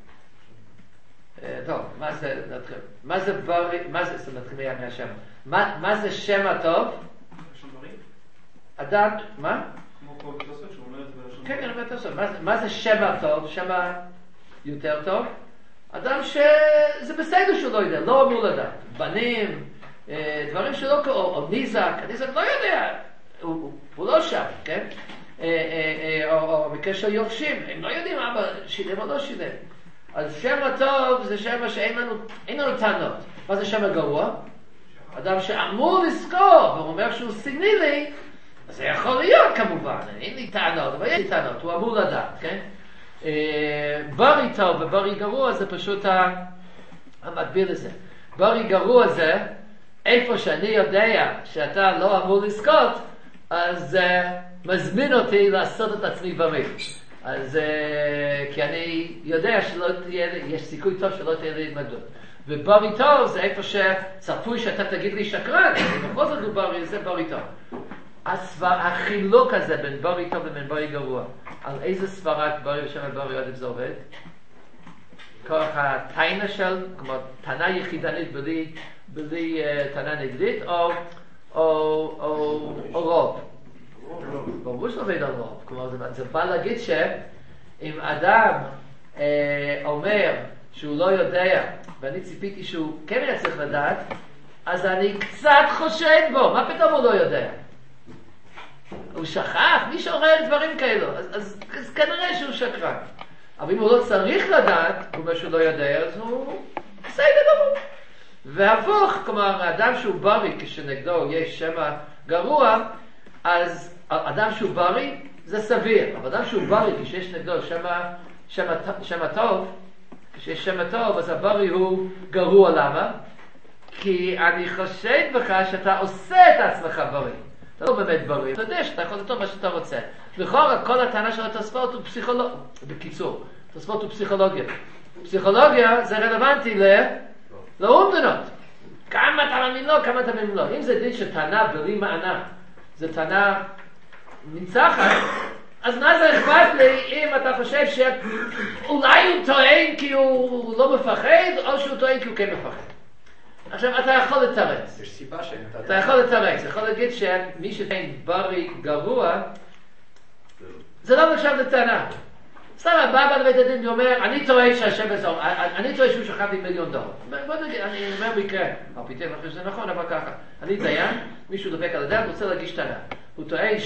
טוב, מה זה בורי, נתחיל מהשם. מה זה שם הטוב? אדם, מה? כמו פה בתוספות שהוא אומר את זה בלשון כן, כן, בתוספות. מה זה שם הטוב? שם יותר טוב? אדם שזה בסדר שהוא לא יודע, לא אמור לדעת. בנים, דברים שלא קרו, או ניזק לא יודע, הוא לא שם, כן? או בקשר יורשים, הם לא יודעים אבא שילם או לא שילם. אז שם הטוב זה שם שאין לנו טענות. מה זה שם הגרוע? אדם שאמור לזכור, והוא אומר שהוא סגני לי, אז זה יכול להיות כמובן, אין לי טענות, אבל יש לי טענות, הוא אמור לדעת, כן? ברי טוב וברי גרוע זה פשוט המקביל לזה. ברי גרוע זה, איפה שאני יודע שאתה לא אמור לזכות, אז מזמין אותי לעשות את עצמי בריא. אז כי אני יודע שלא תהיה, יש סיכוי טוב שלא תהיה לי התנגדות. וברי טוב זה איפה שצפוי שאתה תגיד לי שקרן, בכל זאת הוא בריא, זה ברי טוב. החילוק הזה בין ברי טוב לבין ברי גרוע, על איזה סברת ברי ושם ברי יודף זה עובד? כוח הטענה של, כמו טענה יחידנית בלי טענה נגדית, או רוב. ברור שלא עובד על רוב. כלומר, זה בא להגיד שאם אדם אומר שהוא לא יודע, ואני ציפיתי שהוא כן היה צריך לדעת, אז אני קצת חושד בו. מה פתאום הוא לא יודע? הוא שכח? מי שעורר דברים כאלו? אז כנראה שהוא שקרן. אבל אם הוא לא צריך לדעת, הוא אומר שהוא לא יודע, אז הוא בסדר גמור. והפוך, כלומר, האדם שהוא בריא, כשנגדו יש שם גרוע, אז אדם שהוא בריא זה סביר. אבל אדם שהוא בריא, כשיש נגדו שם הטוב, כשיש שם הטוב, אז הבריא הוא גרוע. למה? כי אני חושד בך שאתה עושה את עצמך בריא. אתה לא באמת בריא, אתה יודע שאתה יכול לטוב מה שאתה רוצה. לכאורה, כל הטענה של התוספות הוא פסיכולוגיה. בקיצור, התוספות הוא פסיכולוגיה. פסיכולוגיה זה רלוונטי לאומדנות. כמה אתה מאמין לו, כמה אתה מאמין לו. אם זה דין שטענה בלי מענה, זה טענה ניצחת, אז מה זה אכפת לי אם אתה חושב שאולי הוא טוען כי הוא לא מפחד, או שהוא טוען כי הוא כן מפחד. עכשיו, אתה יכול לתרץ. יש סיבה שנתת. אתה יכול לתרץ. יכול להגיד שמי שטוען ברי גרוע, זה לא נחשב לטענה. סתם הבא לבית הדין ואומר, אני טוען שהשם בזור, אני טוען שהוא שכב לי $1,000,000. בוא נגיד, אני אומר מקרה, פתאום אני חושב שזה נכון, אבל ככה. אני דיין, מישהו דופק על הדעת, רוצה להגיש טענה. הוא טוען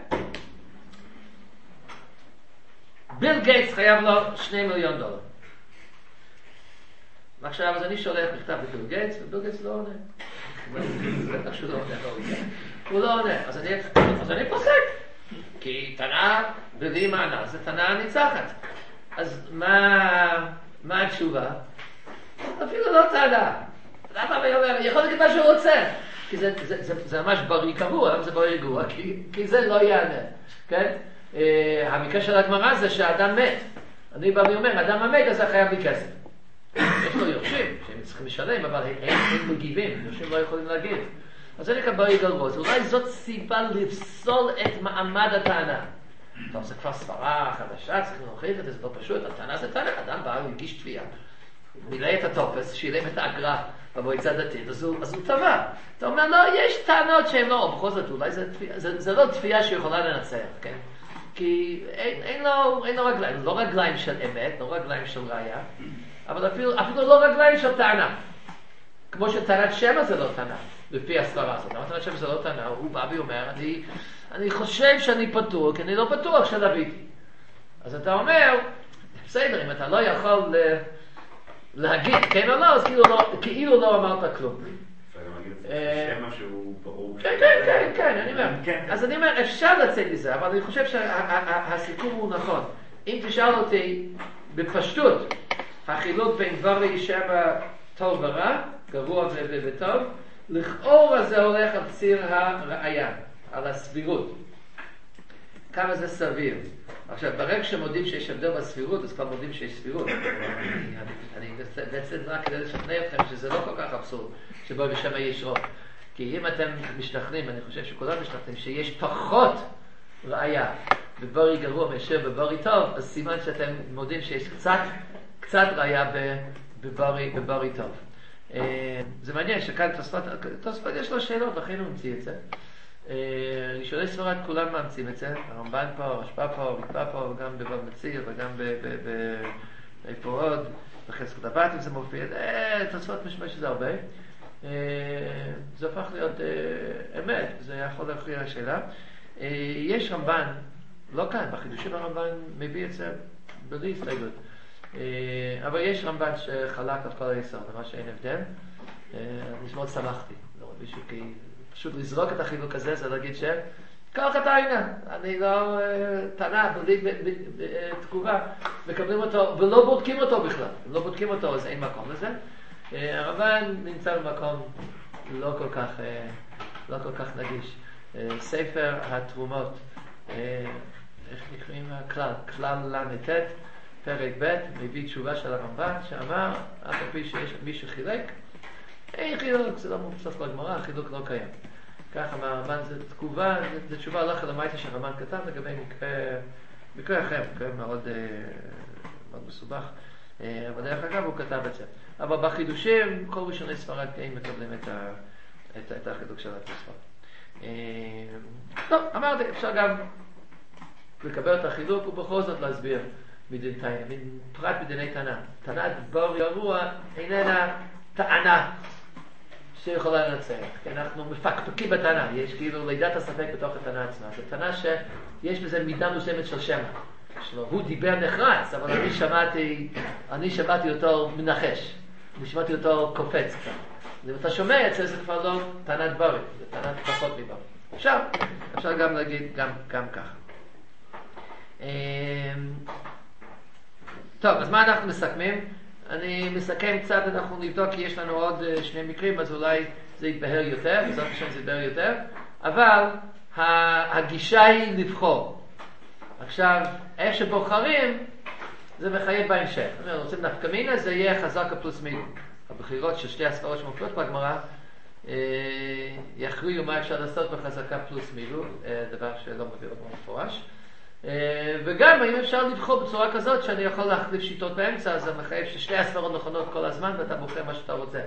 ביל גייטס חייב לו $2,000,000. ועכשיו, אז אני שולח מכתב לביל גייטס, וביל גייטס לא עונה. בטח שהוא לא עונה. הוא לא עונה. אז אני פוסק. כי טענה בלי מענה, זה טענה ניצחת. אז מה התשובה? אפילו לא טענה. יכול להגיד מה שהוא רוצה. כי זה ממש בריא קבוע, זה בריא גרוע, כי זה לא יענה. כן? המקרה של הגמרא זה שהאדם מת. אני בא ואומר, אדם המת, אז זה חייב לי כסף. יש לו יורשים, שהם צריכים לשלם, אבל הם מגיבים, יורשים לא יכולים להגיד. אז זה נקרא בריא גרוע. אז אולי זאת סיבה לפסול את מעמד הטענה. טוב, זה כבר סברה חדשה, צריך להוכיח את זה, זה לא פשוט. הטענה זה טענה, אדם בא, הוא הגיש תביעה. מילא את הטופס, שילם את האגרה במועצה דתית, אז הוא תבע. אתה אומר, לא, יש טענות שהן לא, בכל זאת, אולי זה לא תביעה שיכולה לנצח, כן? כי אין לו רגליים, לא רגליים של אמת, לא רגליים של ראיה, אבל אפילו לא רגליים של טענה. כמו שטענת שמע זה לא טענה, לפי הסברה הזאת. למה טענת שמע זה לא טענה? הוא בא ואומר, אני חושב שאני פתור, כי אני לא בטוח שלביתי. אז אתה אומר, בסדר, אם אתה לא יכול להגיד כן או לא, אז כאילו לא אמרת כלום. שם שהוא ברור. כן, אני אומר. אז אני אומר, אפשר לצאת מזה, אבל אני חושב שהסיכום הוא נכון. אם תשאל אותי בפשטות, החילוק בין דברי שבע טוב ורע, גרוע וטוב, לכאורה זה הולך על ציר הראייה, על הסבירות. כמה זה סביר. עכשיו, ברגע שמודים שיש הבדל בסבירות, אז כבר מודים שיש סבירות. אני בעצם רק כדי לשכנע אתכם שזה לא כל כך אבסורד, שבו בשמה יש רוב. כי אם אתם משתכנעים, אני חושב שכולם משתכנעים, שיש פחות ראייה בברי גרוע מאשר בברי טוב, אז סימן שאתם מודים שיש קצת ראייה בברי טוב. זה מעניין שכאן תוספות יש לו שאלות, לכן הוא המציא את זה. ראשוני ספרד כולם מאמצים את זה, הרמב"ן פה, הרשב"א פה, הרמב"א פה, וגם בבבא מציעא וגם איפה עוד, בחזקות הבתים זה מופיע, תוספות משמע שזה הרבה. זה הפך להיות אמת, זה יכול להכריע השאלה. יש רמב"ן, לא כאן, בחידושים הרמב"ן מביא את זה בלי הסתייגות. אבל יש רמב"ן שחלק על כל היסוד, מה שאין הבדל. אני מאוד שמחתי, לא מישהו כי פשוט לזרוק את החילוק הזה, זה להגיד שכל חטאינה, אני לא טענה, בלי תגובה, מקבלים אותו ולא בודקים אותו בכלל. אם לא בודקים אותו אז אין מקום לזה. הרמב"ן נמצא במקום לא כל כך נגיש. ספר התרומות, איך נקראים הכלל? כלל ל"ט, פרק ב', מביא תשובה של הרמב"ן, שאמר, אף על פי שיש מי שחילק, אין חילוק, זה לא מובסס לגמרא, החילוק לא קיים. כך אמר הרמב"ן, זו תשובה הלכה למעשה שהרמב"ן כתב לגבי מקרה אחר, מקרה מאוד מסובך, אבל דרך אגב הוא כתב את זה. אבל בחידושים, כל ראשוני ספרד כן מקבלים את החילוק של התוספות. טוב, אמרתי, אפשר גם לקבל את החילוק ובכל זאת להסביר פרט בדיני טענה. טענת בר גרוע איננה טענה שיכולה לנצח, כי אנחנו מפקפקים בטענה, יש כאילו לידת הספק בתוך הטענה עצמה. זו טענה שיש בזה מידה מסוימת של שמע. הוא דיבר נחרץ, אבל אני שמעתי אותו מנחש, אני שמעתי אותו קופץ קצת. אם אתה שומע את זה, זה כבר לא טענת ברי, זה טענת פחות מברי. אפשר גם להגיד גם ככה. טוב, אז מה אנחנו מסכמים? אני מסכם קצת, אנחנו נבדוק כי יש לנו עוד שני מקרים, אז אולי זה יתבהר יותר, בעזרת השם זה יתבהר יותר, אבל הגישה היא לבחור. עכשיו, איך שבוחרים, זה מחייב בהמשך. רוצים נפקא מינה, זה יהיה חזקה פלוס מינה. הבחירות של שתי הספרות שמופיעות בגמרא יכריעו מה אפשר לעשות בחזקה פלוס מינה, דבר שלא מביא עוד מפורש. וגם אם אפשר לבחור בצורה כזאת שאני יכול להחליף שיטות באמצע, אז זה מחייב ששתי הספרות נכונות כל הזמן ואתה בוחר מה שאתה רוצה.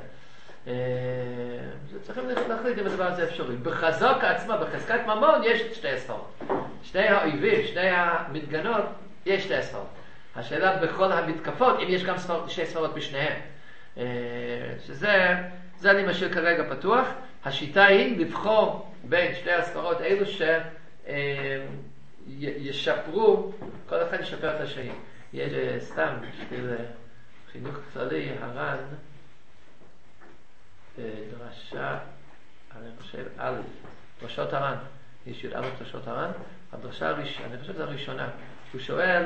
צריכים להחליט אם הדבר הזה אפשרי. בחזקה עצמה, בחזקת ממון, יש שתי הספרות. שתי האויבים, שני המתגנות, יש שתי הספרות. השאלה בכל המתקפות, אם יש גם שתי ספרות בשניהם. שזה אני משאיר כרגע פתוח. השיטה היא לבחור בין שתי הספרות אלו ישפרו, כל אחד ישפר את השני. יש סתם, בשביל חינוך כללי, הר"ן, דרשה, אני חושב, א', דרשות הר"ן, יש י"א דרשות הר"ן, הדרשה הראשונה, אני חושב שזה הראשונה, הוא שואל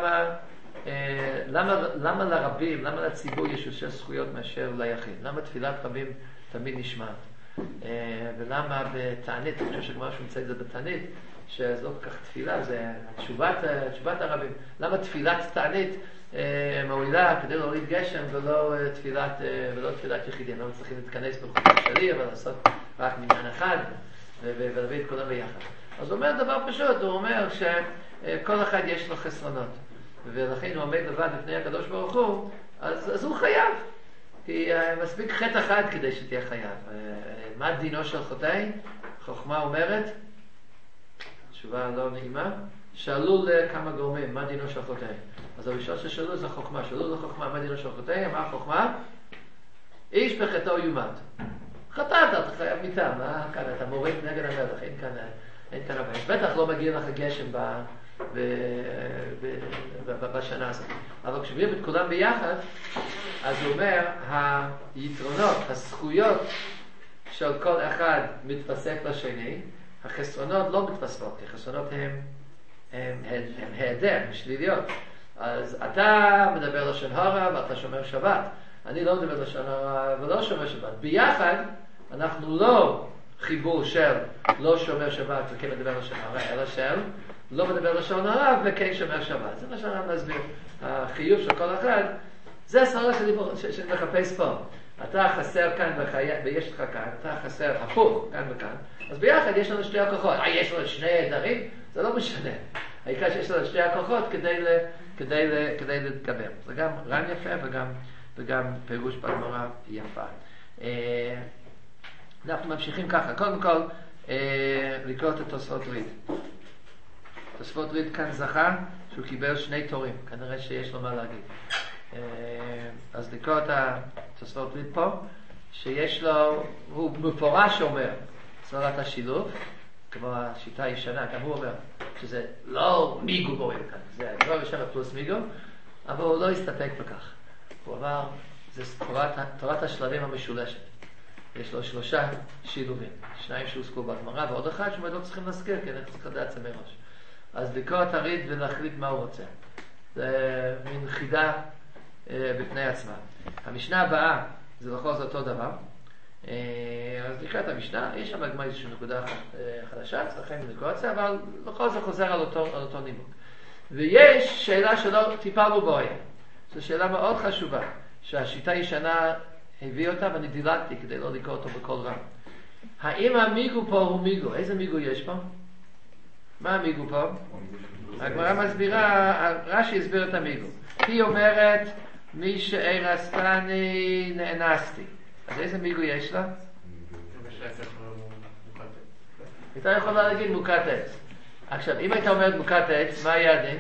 למה לרבים, למה לציבור יש יותר זכויות מאשר ליחיד? למה תפילת רבים תמיד נשמעת? ולמה בתענית, אני חושב שכמו שהוא מצא את זה בתענית, שזה לא כל כך תפילה, זה תשובת הרבים. למה תפילת תענית מועילה כדי להוריד גשם ולא תפילת יחידים? למה צריכים להתכנס בחופש שלי, אבל לעשות רק מניין אחד ולהביא את כולם ביחד? אז הוא אומר דבר פשוט, הוא אומר שכל אחד יש לו חסרונות, ולכן הוא עומד לבד לפני הקדוש ברוך הוא, אז הוא חייב. כי מספיק חטא אחד כדי שתהיה חייב. מה דינו של חוטא? חוכמה אומרת, תשובה לא נעימה, שאלו לכמה גורמים, מה דינו של חוטא? אז הראשון ששאלו זה חוכמה, שאלו לחוכמה, מה דינו של חוטא? מה החוכמה? איש בחטאו יומת. חטאת, אתה חייב מיתה, מה כאן? אתה מורד נגד המלך, אין כאן הבעיה. בטח לא מגיע לך גשם בשנה הזאת. אבל כשמביאים את כולם ביחד, אז הוא אומר, היתרונות, הזכויות של כל אחד מתווסף לשני, החסרונות לא מתווספות, כי החסרונות הם היעדר, הם שליליות. אז אתה מדבר לשון הרע ואתה שומר שבת. אני לא מדבר לשון הרע ולא שומר שבת. ביחד אנחנו לא חיבור של לא שומר שבת וכן מדבר לשון הרע, אלא של לא מדבר לשון הרע וכן שומר שבת. זה מה שאני מסביר. החיוב של כל אחד, זה הסערה שאני מחפש פה. אתה חסר כאן ויש לך כאן, אתה חסר הפוך כאן וכאן. אז ביחד יש לנו שתי הכוחות. יש לנו שני עדרים? זה לא משנה. העיקר שיש לנו שתי הכוחות כדי להתגבר. זה גם רעיון יפה וגם פירוש בגמרא יפה. אנחנו ממשיכים ככה. קודם כל, לקרוא את תוספות ריד. תוספות ריד כאן זכה שהוא קיבל 2 תורים. כנראה שיש לו מה להגיד. אז לקרוא את התוספות ריד פה, שיש לו, הוא מפורש אומר, סברת השילוב, כמו השיטה הישנה, גם הוא אומר, שזה לא מיגו בורא כאן, זה דבר ראשון פלוס מיגו, אבל הוא לא הסתפק בכך. הוא אמר, זה תורת השלבים המשולשת. יש לו 3 שילובים, 2 שהוזכרו בגמרא, ועוד אחד שאנחנו לא צריכים להזכיר, כי אנחנו צריכים לדעת זה מראש. אז לקרוא את הריד ולהחליט מה הוא רוצה. זה מין חידה בפני עצמה. המשנה הבאה, זה בכל זאת אותו דבר. אז לקרוא את המשנה, יש שם בגמרא איזושהי נקודה חדשה, צריכים לקרוא את זה, אבל בכל זאת חוזר על אותו נימוק. ויש שאלה שלא טיפלנו בו היום. זו שאלה מאוד חשובה, שהשיטה הישנה הביא אותה ואני דילגתי כדי לא לקרוא אותו בכל רם. האם המיגו פה הוא מיגו? איזה מיגו יש פה? מה המיגו פה? הגמרא מסבירה, רש"י הסביר את המיגו. היא אומרת, מי שארסתני נאנסתי. אז איזה מיגו יש לה? הייתה יכולה להגיד מוקת עץ. עכשיו, אם הייתה אומרת מוקת עץ, מה היה הדין?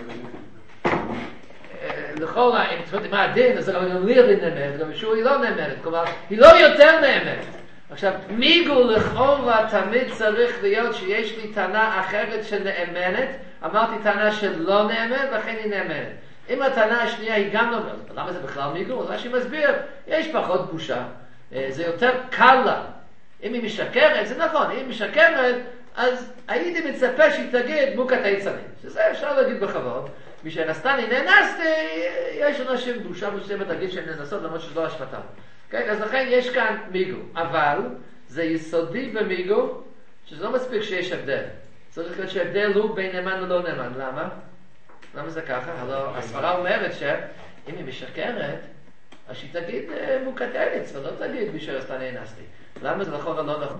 לכאורה, אם תפוט מה הדין, אז גם ליר היא נאמרת, גם שהוא היא לא נאמרת. כלומר, היא לא יותר נאמרת. עכשיו, מיגו לכאורה תמיד צריך להיות שיש לי טענה אחרת שנאמנת. אמרתי טענה שלא נאמרת, לכן היא נאמרת. אם הטענה השנייה היא גם לא, למה זה בכלל מיגו? אז רש"י מסביר, יש פחות בושה, זה יותר קל לה. אם היא משקרת, זה נכון, אם היא משקרת, אז הייתי מצפה שהיא תגיד מוקת היצרים. שזה אפשר להגיד בכבוד. מי שנסתני נאנסתי, יש אנשים בושה מסוימת להגיד שהן נאנסות, למרות שזו השפטה. אז לכן יש כאן מיגו. אבל זה יסודי במיגו, שזה לא מספיק שיש הבדל. צריך להיות שהבדל הוא בין נאמן ולא נאמן. למה? למה זה ככה? הלוא הסברה אומרת שאם היא משקרת, אז היא תגיד מוקת ארץ, ולא תגיד מי שעשתה נאנסתי. למה זה נכון ולא נכון?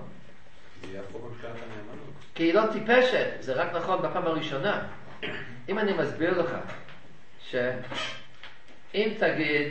כי היא לא טיפשת, זה רק נכון בפעם הראשונה. אם אני מסביר לך שאם תגיד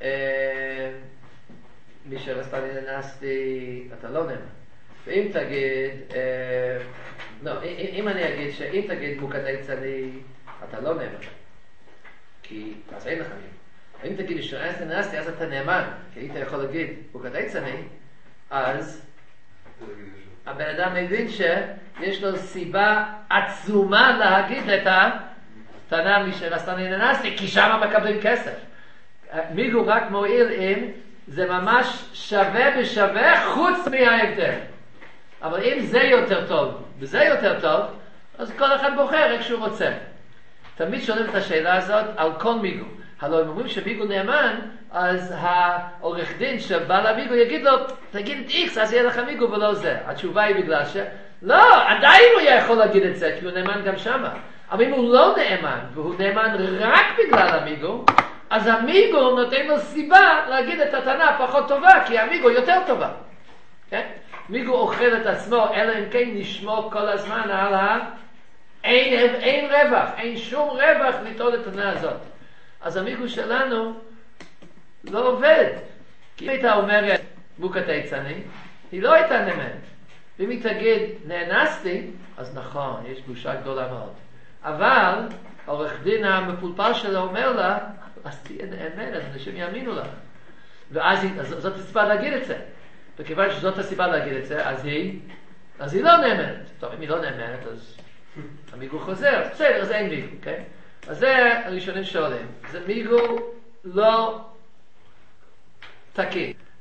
מי שעשתה נאנסתי, אתה לא נאמן. ואם תגיד, אם אני אגיד שאם תגיד מוקת ארץ אתה לא נאמן, כי אז אין לך נאמן. אם תגיד שעשתה נאנסתי, אז אתה נאמן, כי היית יכול להגיד מוקת ארץ אז הבן אדם מבין שיש לו סיבה עצומה להגיד את הטענה שעשתה נאנסתי, כי שם מקבלים כסף. מיגו רק מועיל אם זה ממש שווה בשווה חוץ מההבדל. אבל אם זה יותר טוב וזה יותר טוב, אז כל אחד בוחר איך שהוא רוצה. תמיד שואלים את השאלה הזאת על כל מיגו. הלוא הם אומרים שמיגו נאמן, אז העורך דין שבא למיגו יגיד לו, תגיד את X, אז יהיה לך מיגו ולא זה. התשובה היא בגלל לא, עדיין הוא יכול להגיד את זה, כי הוא נאמן גם שמה. אבל אם הוא לא נאמן, והוא נאמן רק בגלל המיגו, אז המיגו נותן לו סיבה להגיד את הטענה פחות טובה, כי המיגו יותר טובה. כן? מיגו אוכל את עצמו, אלא אם כן נשמור כל הזמן על אין רווח, אין שום רווח לטעון את הטענה הזאת. אז המיגו שלנו לא עובד. כי אם הייתה אומרת מוקת היצני, היא לא הייתה נאמנת. ואם היא תגיד נאנסתי, אז נכון, יש בושה גדולה מאוד. אבל העורך דין המפולפל שלה אומר לה, אז תהיה נאמנת, אנשים יאמינו לה. ואז זאת הסיבה להגיד את זה. וכיוון שזאת הסיבה להגיד את זה, אז היא לא נאמנת. טוב, אם היא לא נאמנת, אז המיגו חוזר. בסדר, אז אין מיגו, כן? אז זה הראשונים שואלים. זה מיגו לא תקין.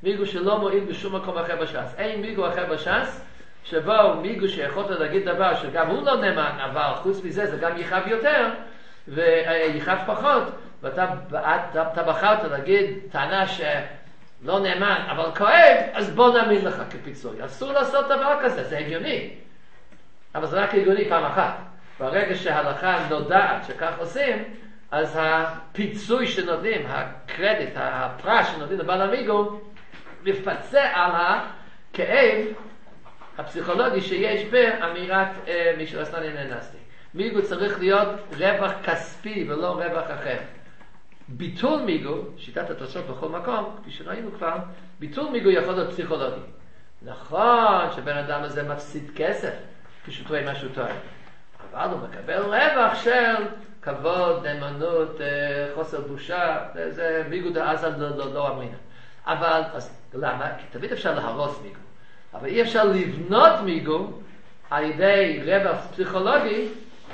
מיגו שלא מועיל בשום מקום אחר בש"ס. אין מיגו אחר בש"ס, שבו מיגו שיכולת להגיד דבר שגם הוא לא נאמן, אבל חוץ מזה זה גם יכאב יותר, ויכאב פחות, ואתה בחרת להגיד טענה שלא נאמן, אבל כואב, אז בוא נאמין לך כפיצוי. אסור לעשות דבר כזה, זה הגיוני. אבל זה רק הגיוני פעם אחת. ברגע שההלכה נודעת שכך עושים, אז הפיצוי שנותנים, הקרדיט, הפרס שנותנים לבעל המיגו, מפצה על הכאב הפסיכולוגי שיש באמירת מי שעשני נאנסתי. מיגו צריך להיות רווח כספי ולא רווח אחר. ביטול מיגו, שיטת התוצאות בכל מקום, כפי שראינו כבר, ביטול מיגו יכול להיות פסיכולוגי. נכון שבן אדם הזה מפסיד כסף כשהוא טועה משהו טועה, אבל הוא מקבל רווח של כבוד, נאמנות, חוסר בושה, זה מיגו דאז לא אמרינה. אבל, אז למה? כי תמיד אפשר להרוס מיגו, אבל אי אפשר לבנות מיגו על ידי רווח פסיכולוגי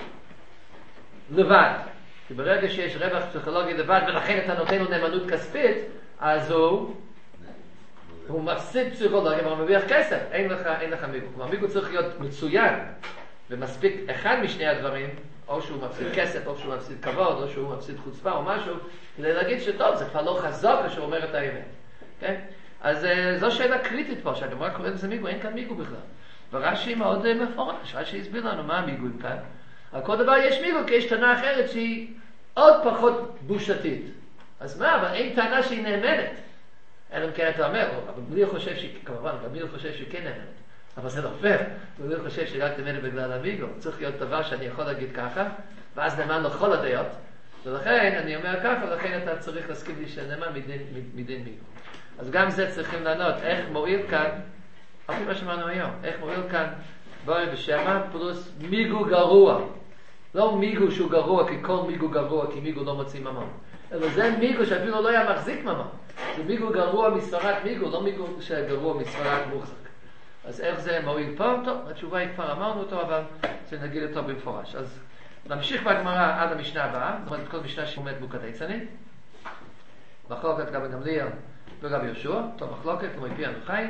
לבד. כי ברגע שיש רווח פסיכולוגי לבד ולכן אתה נותן לו נאמנות כספית, אז הוא מפסיד פסיכולוגיה אבל הוא מרוויח כסף, אין לך מיגו. כלומר מיגו צריך להיות מצוין ומספיק אחד משני הדברים, או שהוא מפסיד כסף, או שהוא מפסיד כבוד, או שהוא מפסיד חוצפה או משהו, כדי להגיד שטוב, זה כבר לא חזק כשהוא אומר את האמת. כן? אז זו שאלה קריטית פה, שהגמרא קוראת לזה מיגו, אין כאן מיגו בכלל. ורש"י מאוד מפורש, רש"י הסביר לנו מה המיגוים כאן. על כל דבר יש מיגו, כי יש טענה אחרת שהיא עוד פחות בושתית. אז מה, אבל אין טענה שהיא נאמנת. אלא אם כן אתה אומר, אבל בלי חושב כמובן, בלי חושב שהיא כן נאמנת. אבל זה לא פייר. בלי חושב שהיא רק נאמנת בגלל המיגו. צריך להיות דבר שאני יכול להגיד ככה, ואז נאמן לו כל הדעות. ולכן אני אומר ככה, ולכן אתה צריך להסכים לי שנאמן מדין מיגו. אז גם זה צריכים לענות, איך מועיל כאן, אפילו מה שמענו היום, איך מועיל כאן בואי בשמה פלוס מיגו גרוע. לא מיגו שהוא גרוע, כי כל מיגו גרוע, כי מיגו לא מוציא ממון. אלא זה מיגו שאפילו לא היה מחזיק ממון. זה מיגו גרוע מספרת מיגו, לא מיגו שגרוע מספרת מוחזק. אז איך זה מועיל פה? טוב, התשובה היא כבר אמרנו אותו, אבל זה נגיד אותו במפורש. אז נמשיך בגמרא עד המשנה הבאה, זאת אומרת, כל משנה שעומד בוקתי צנית. מחלוקת גם בגמליאל וגם יהושע, טוב מחלוקת, כמו מפי אנוכי,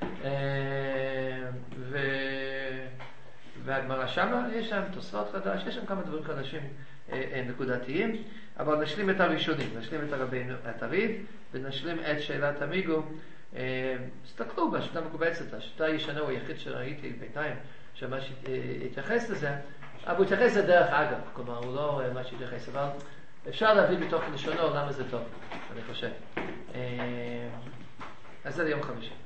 והגמרא שמה, יש שם תוספות חדש, יש שם כמה דברים חדשים נקודתיים, אבל נשלים את הראשונים, נשלים את הרבינו, את הריד, ונשלים את שאלת המיגו. הסתכלו בשיטה מקובצת, השיטה הישנה הוא היחיד שראיתי בינתיים, שממש התייחס לזה, אבל הוא התייחס לדרך אגב, כלומר הוא לא ממש התייחס, אבל אפשר להבין מתוך לשונו למה זה טוב, אני חושב. אז זה ליום חמישי.